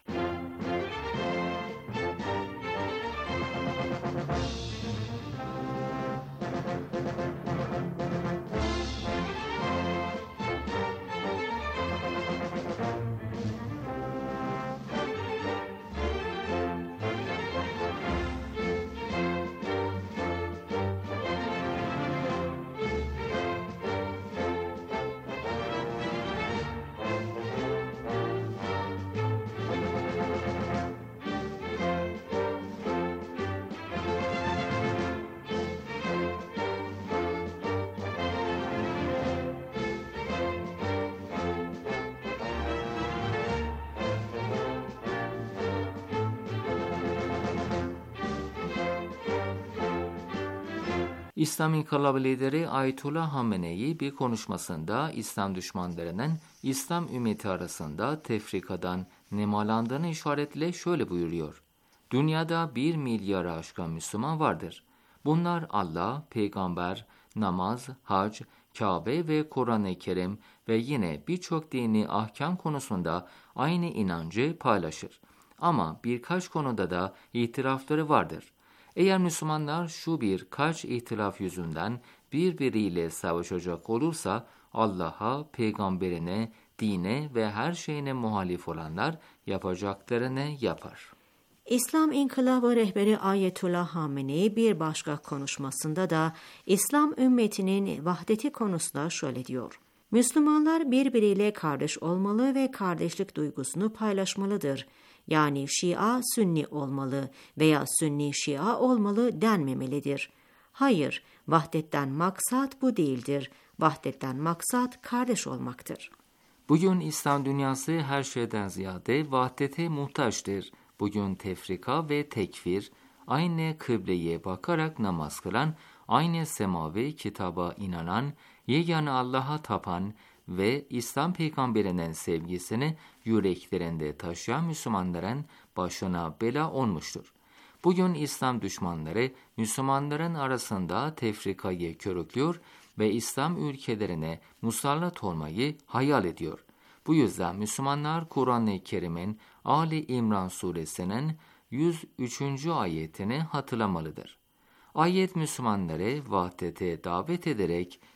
İslam İnkılabı lideri Ayetullah Hamenei bir konuşmasında İslam düşmanlarının İslam ümmeti arasında tefrikadan nemalandığını işaretle şöyle buyuruyor. Dünyada bir milyara aşkın Müslüman vardır. Bunlar Allah, peygamber, namaz, hac, Kabe ve Kur'an-ı Kerim ve yine birçok dini ahkam konusunda aynı inancı paylaşır. Ama birkaç konuda da itirafları vardır. Eğer Müslümanlar şu birkaç ihtilaf yüzünden birbiriyle savaşacak olursa Allah'a, peygamberine, dine ve her şeyine muhalif olanlar yapacaklarını yapar. İslam İnkılabı rehberi Ayetullah Hamenei bir başka konuşmasında da İslam ümmetinin vahdeti konusunda şöyle diyor. Müslümanlar birbiriyle kardeş olmalı ve kardeşlik duygusunu paylaşmalıdır. Yani Şia Sünni olmalı veya Sünni Şia olmalı denmemelidir. Hayır, vahdetten maksat bu değildir. Vahdetten maksat kardeş olmaktır. Bugün İslam dünyası her şeyden ziyade vahdete muhtaçtır. Bugün tefrika ve tekfir, aynı kıbleye bakarak namaz kılan, aynı semavi kitaba inanan, yegane Allah'a tapan ve İslam peygamberinin sevgisini yüreklerinde taşıyan Müslümanların başına bela olmuştur. Bugün İslam düşmanları Müslümanların arasında tefrikayı körüklüyor ve İslam ülkelerine musallat olmayı hayal ediyor. Bu yüzden Müslümanlar Kur'an-ı Kerim'in Ali İmran suresinin yüz üçüncü ayetini hatırlamalıdır. Ayet Müslümanları vahdete davet ederek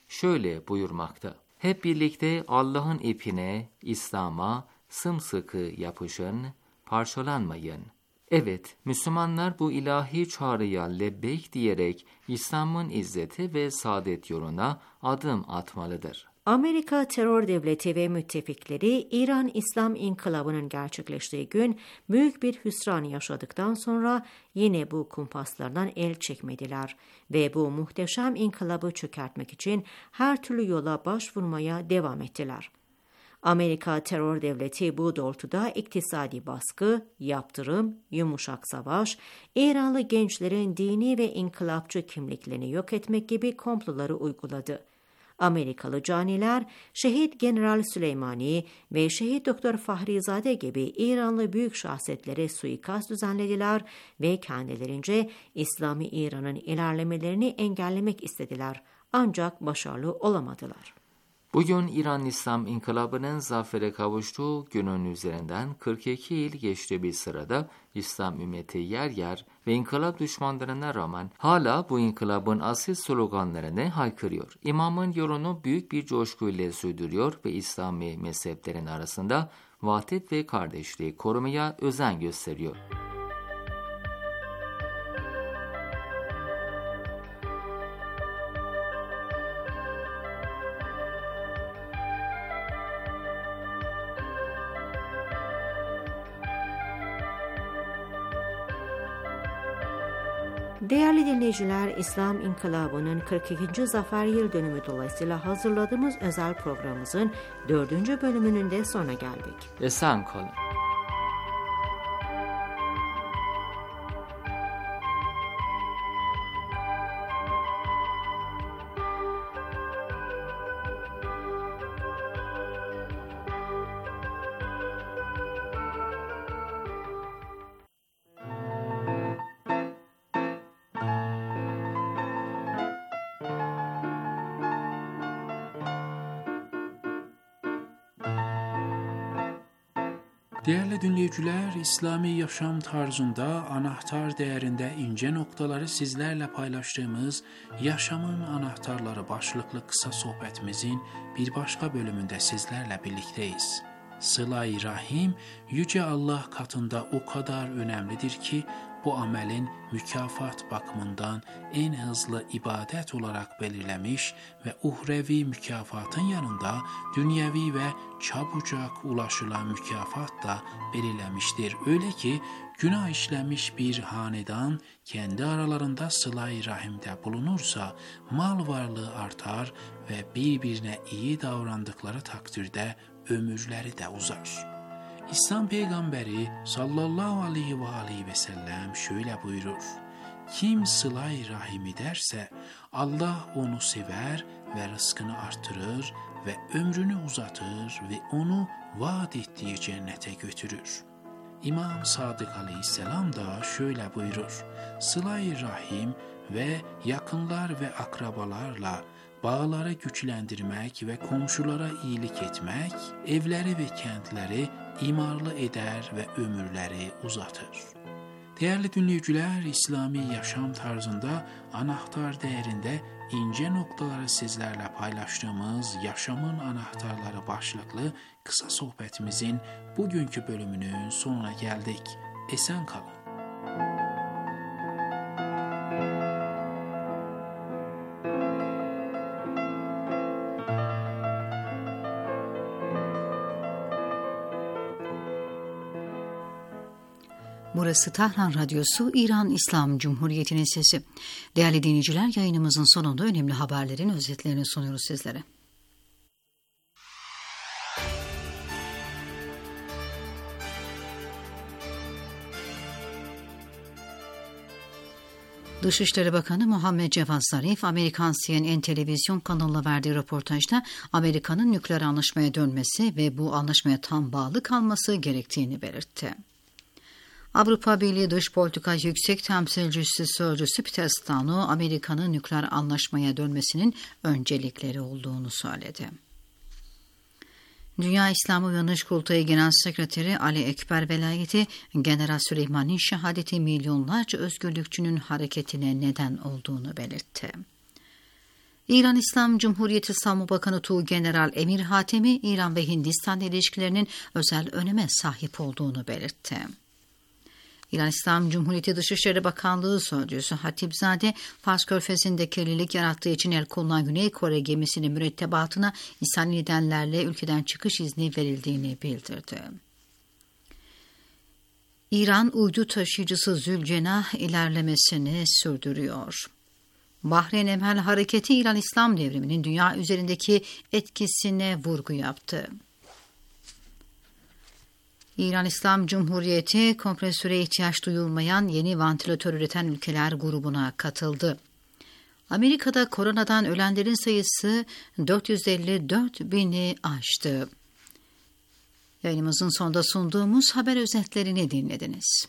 şöyle buyurmakta: Hep birlikte Allah'ın ipine, İslam'a sımsıkı yapışın, parçalanmayın. Evet, Müslümanlar bu ilahi çağrıya lebbeyk diyerek İslam'ın izzeti ve saadet yoluna adım atmalıdır. Amerika terör devleti ve müttefikleri İran İslam İnkılabı'nın gerçekleştiği gün büyük bir hüsran yaşadıktan sonra yine bu kumpaslardan el çekmediler ve bu muhteşem inkılabı çökertmek için her türlü yola başvurmaya devam ettiler. Amerika terör devleti bu doğrultuda iktisadi baskı, yaptırım, yumuşak savaş, İranlı gençlerin dini ve inkılapçı kimliklerini yok etmek gibi komploları uyguladı. Amerikalı caniler, Şehit General Süleymani ve Şehit Doktor Fahrizade gibi İranlı büyük şahsiyetlere suikast düzenlediler ve kendilerince İslami İran'ın ilerlemelerini engellemek istediler. Ancak başarılı olamadılar. Bugün İran İslam İnkılabı'nın zafere kavuştuğu günün üzerinden kırk iki yıl geçtiği bir sırada İslam ümmeti yer yer ve inkılap düşmanlarına rağmen hala bu inkılabın asil sloganlarını haykırıyor. İmamın yolunu büyük bir coşkuyla sürdürüyor ve İslami mezheplerin arasında vahdet ve kardeşliği korumaya özen gösteriyor. Değerli dinleyiciler, İslam İnkılabı'nın kırk ikinci zafer yıl dönümü dolayısıyla hazırladığımız özel programımızın dördüncü bölümünün de sonuna geldik. Esen kalın. Değerli dinleyiciler, İslami yaşam tarzında anahtar değerinde ince noktaları sizlerle paylaştığımız Yaşamın Anahtarları başlıklı kısa sohbetimizin bir başka bölümünde sizlerle birlikteyiz. Sıla-i Rahim, Yüce Allah katında o kadar önemlidir ki, bu amelin mükafat bakımından en hızlı ibadet olarak belirlemiş ve uhrevi mükafatın yanında dünyevi ve çabucak ulaşılan mükafat da belirlemiştir. Öyle ki günah işlemiş bir hanedan kendi aralarında sıla-i rahimde bulunursa mal varlığı artar ve birbirine iyi davrandıkları takdirde ömürleri de uzar. İslam peygamberi sallallahu aleyhi ve aleyhi ve sellem şöyle buyurur: Kim sıla-i rahim ederse Allah onu sever ve rızkını artırır ve ömrünü uzatır ve onu vaat ettiği cennete götürür. İmam Sadık aleyhisselam da şöyle buyurur: Sıla-i rahim ve yakınlar ve akrabalarla bağları güçlendirmek ve komşulara iyilik etmek, evleri ve kentleri imarlı eder ve ömürleri uzatır. Değerli dinleyiciler, İslami yaşam tarzında anahtar değerinde ince noktaları sizlerle paylaştığımız Yaşamın Anahtarları başlıklı kısa sohbetimizin bugünkü bölümünün sonuna geldik. Esen kalın. Burası Tahran Radyosu, İran İslam Cumhuriyeti'nin sesi. Değerli dinleyiciler, yayınımızın sonunda önemli haberlerin özetlerini sunuyoruz sizlere. Dışişleri Bakanı Muhammed Cevat Zarif, Amerikan C N N televizyon kanalına verdiği röportajda Amerika'nın nükleer anlaşmaya dönmesi ve bu anlaşmaya tam bağlı kalması gerektiğini belirtti. Avrupa Birliği Dış Politika Yüksek Temsilcisi Sözcüsü Peter Stano, Amerika'nın nükleer anlaşmaya dönmesinin öncelikleri olduğunu söyledi. Dünya İslam Uyanış Kurultayı Genel Sekreteri Ali Ekber Velayeti, General Süleymani'nin şehadeti milyonlarca özgürlükçünün hareketine neden olduğunu belirtti. İran İslam Cumhuriyeti Savunma Bakanı Tuğgeneral Emir Hatemi, İran ve Hindistan ilişkilerinin özel öneme sahip olduğunu belirtti. İran İslam Cumhuriyeti Dışişleri Bakanlığı Sözcüsü Hatipzade, Fars Körfezi'nde kirlilik yarattığı için el konulan Güney Kore gemisinin mürettebatına insani nedenlerle ülkeden çıkış izni verildiğini bildirdi. İran uydu taşıyıcısı Zülcenah ilerlemesini sürdürüyor. Bahreyn Emel Hareketi İran İslam devriminin dünya üzerindeki etkisine vurgu yaptı. İran İslam Cumhuriyeti kompresöre ihtiyaç duyulmayan yeni vantilatör üreten ülkeler grubuna katıldı. Amerika'da koronadan ölenlerin sayısı dört yüz elli dört bini aştı. Yayınımızın sonunda sunduğumuz haber özetlerini dinlediniz.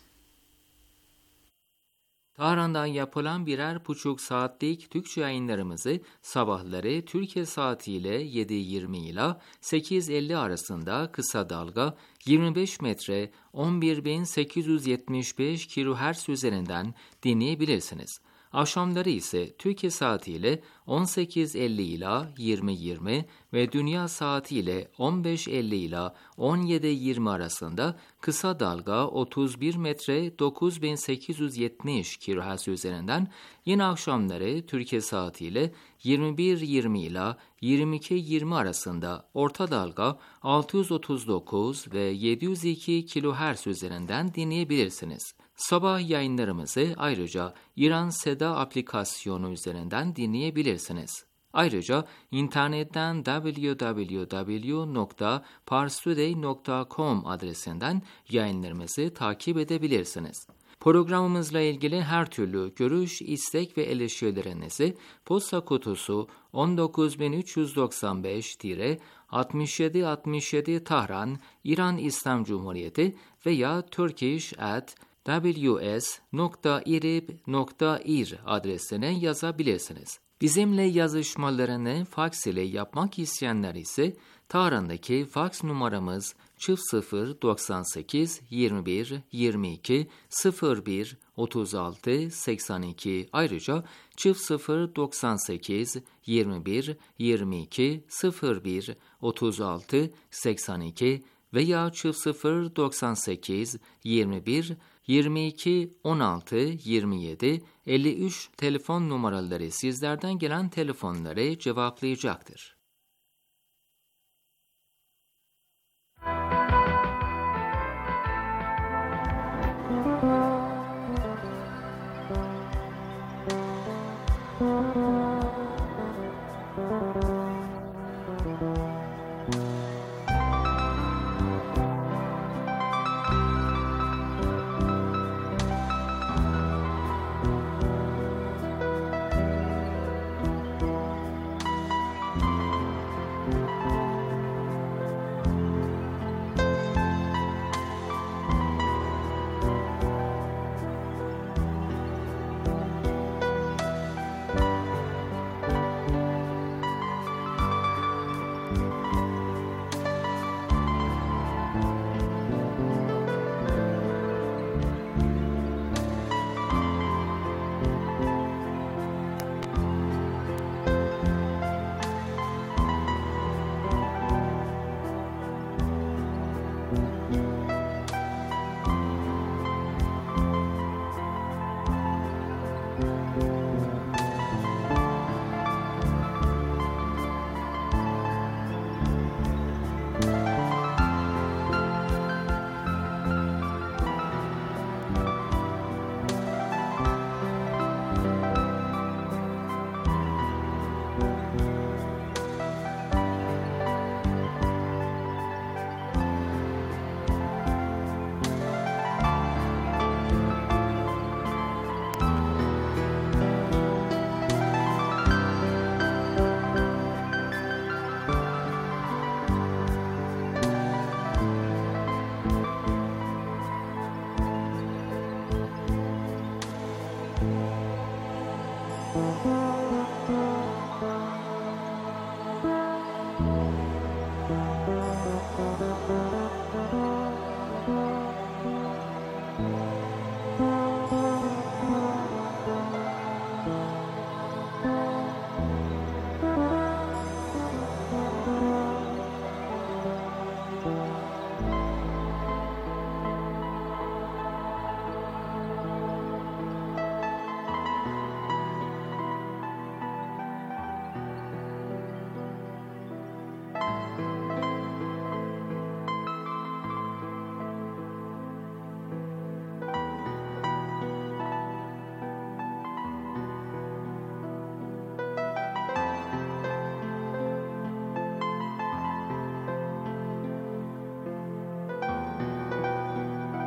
Tahran'dan yapılan birer buçuk saatlik Türkçe yayınlarımızı sabahları Türkiye saatiyle yedi yirmi ile sekiz elli arasında kısa dalga yirmi beş metre on bir bin sekiz yüz yetmiş beş kilohertz üzerinden dinleyebilirsiniz. Akşamları ise Türkiye saatiyle on sekiz elli ila yirmi yirmi ve dünya saatiyle on beş elli ila on yedi yirmi arasında kısa dalga otuz bir metre dokuz bin sekiz yüz yetmiş kilohertz üzerinden, yine akşamları Türkiye saatiyle yirmi bir yirmi ila yirmi iki yirmi arasında orta dalga altı yüz otuz dokuz ve yedi yüz iki kilohertz üzerinden dinleyebilirsiniz. Sabah yayınlarımızı ayrıca İran Seda aplikasyonu üzerinden dinleyebilirsiniz. Ayrıca internetten double-u double-u double-u nokta parstoday nokta com adresinden yayınlarımızı takip edebilirsiniz. Programımızla ilgili her türlü görüş, istek ve eleştirilerinizi posta kutusu on dokuz bin üç yüz doksan beş altmış yedi altmış yedi Tahran, İran İslam Cumhuriyeti veya turkish at w s nokta irib nokta ir adresine yazabilirsiniz. Bizimle yazışmalarını faks ile yapmak isteyenler ise Tahran'daki faks numaramız çift sıfır doksan sekiz yirmi bir yirmi iki sıfır bir otuz altı seksen iki, ayrıca çift sıfır doksan sekiz yirmi bir yirmi iki sıfır bir otuz altı seksen iki veya çift sıfır doksan sekiz yirmi bir yirmi iki on altı yirmi yedi elli üç telefon numaraları sizlerden gelen telefonları cevaplayacaktır.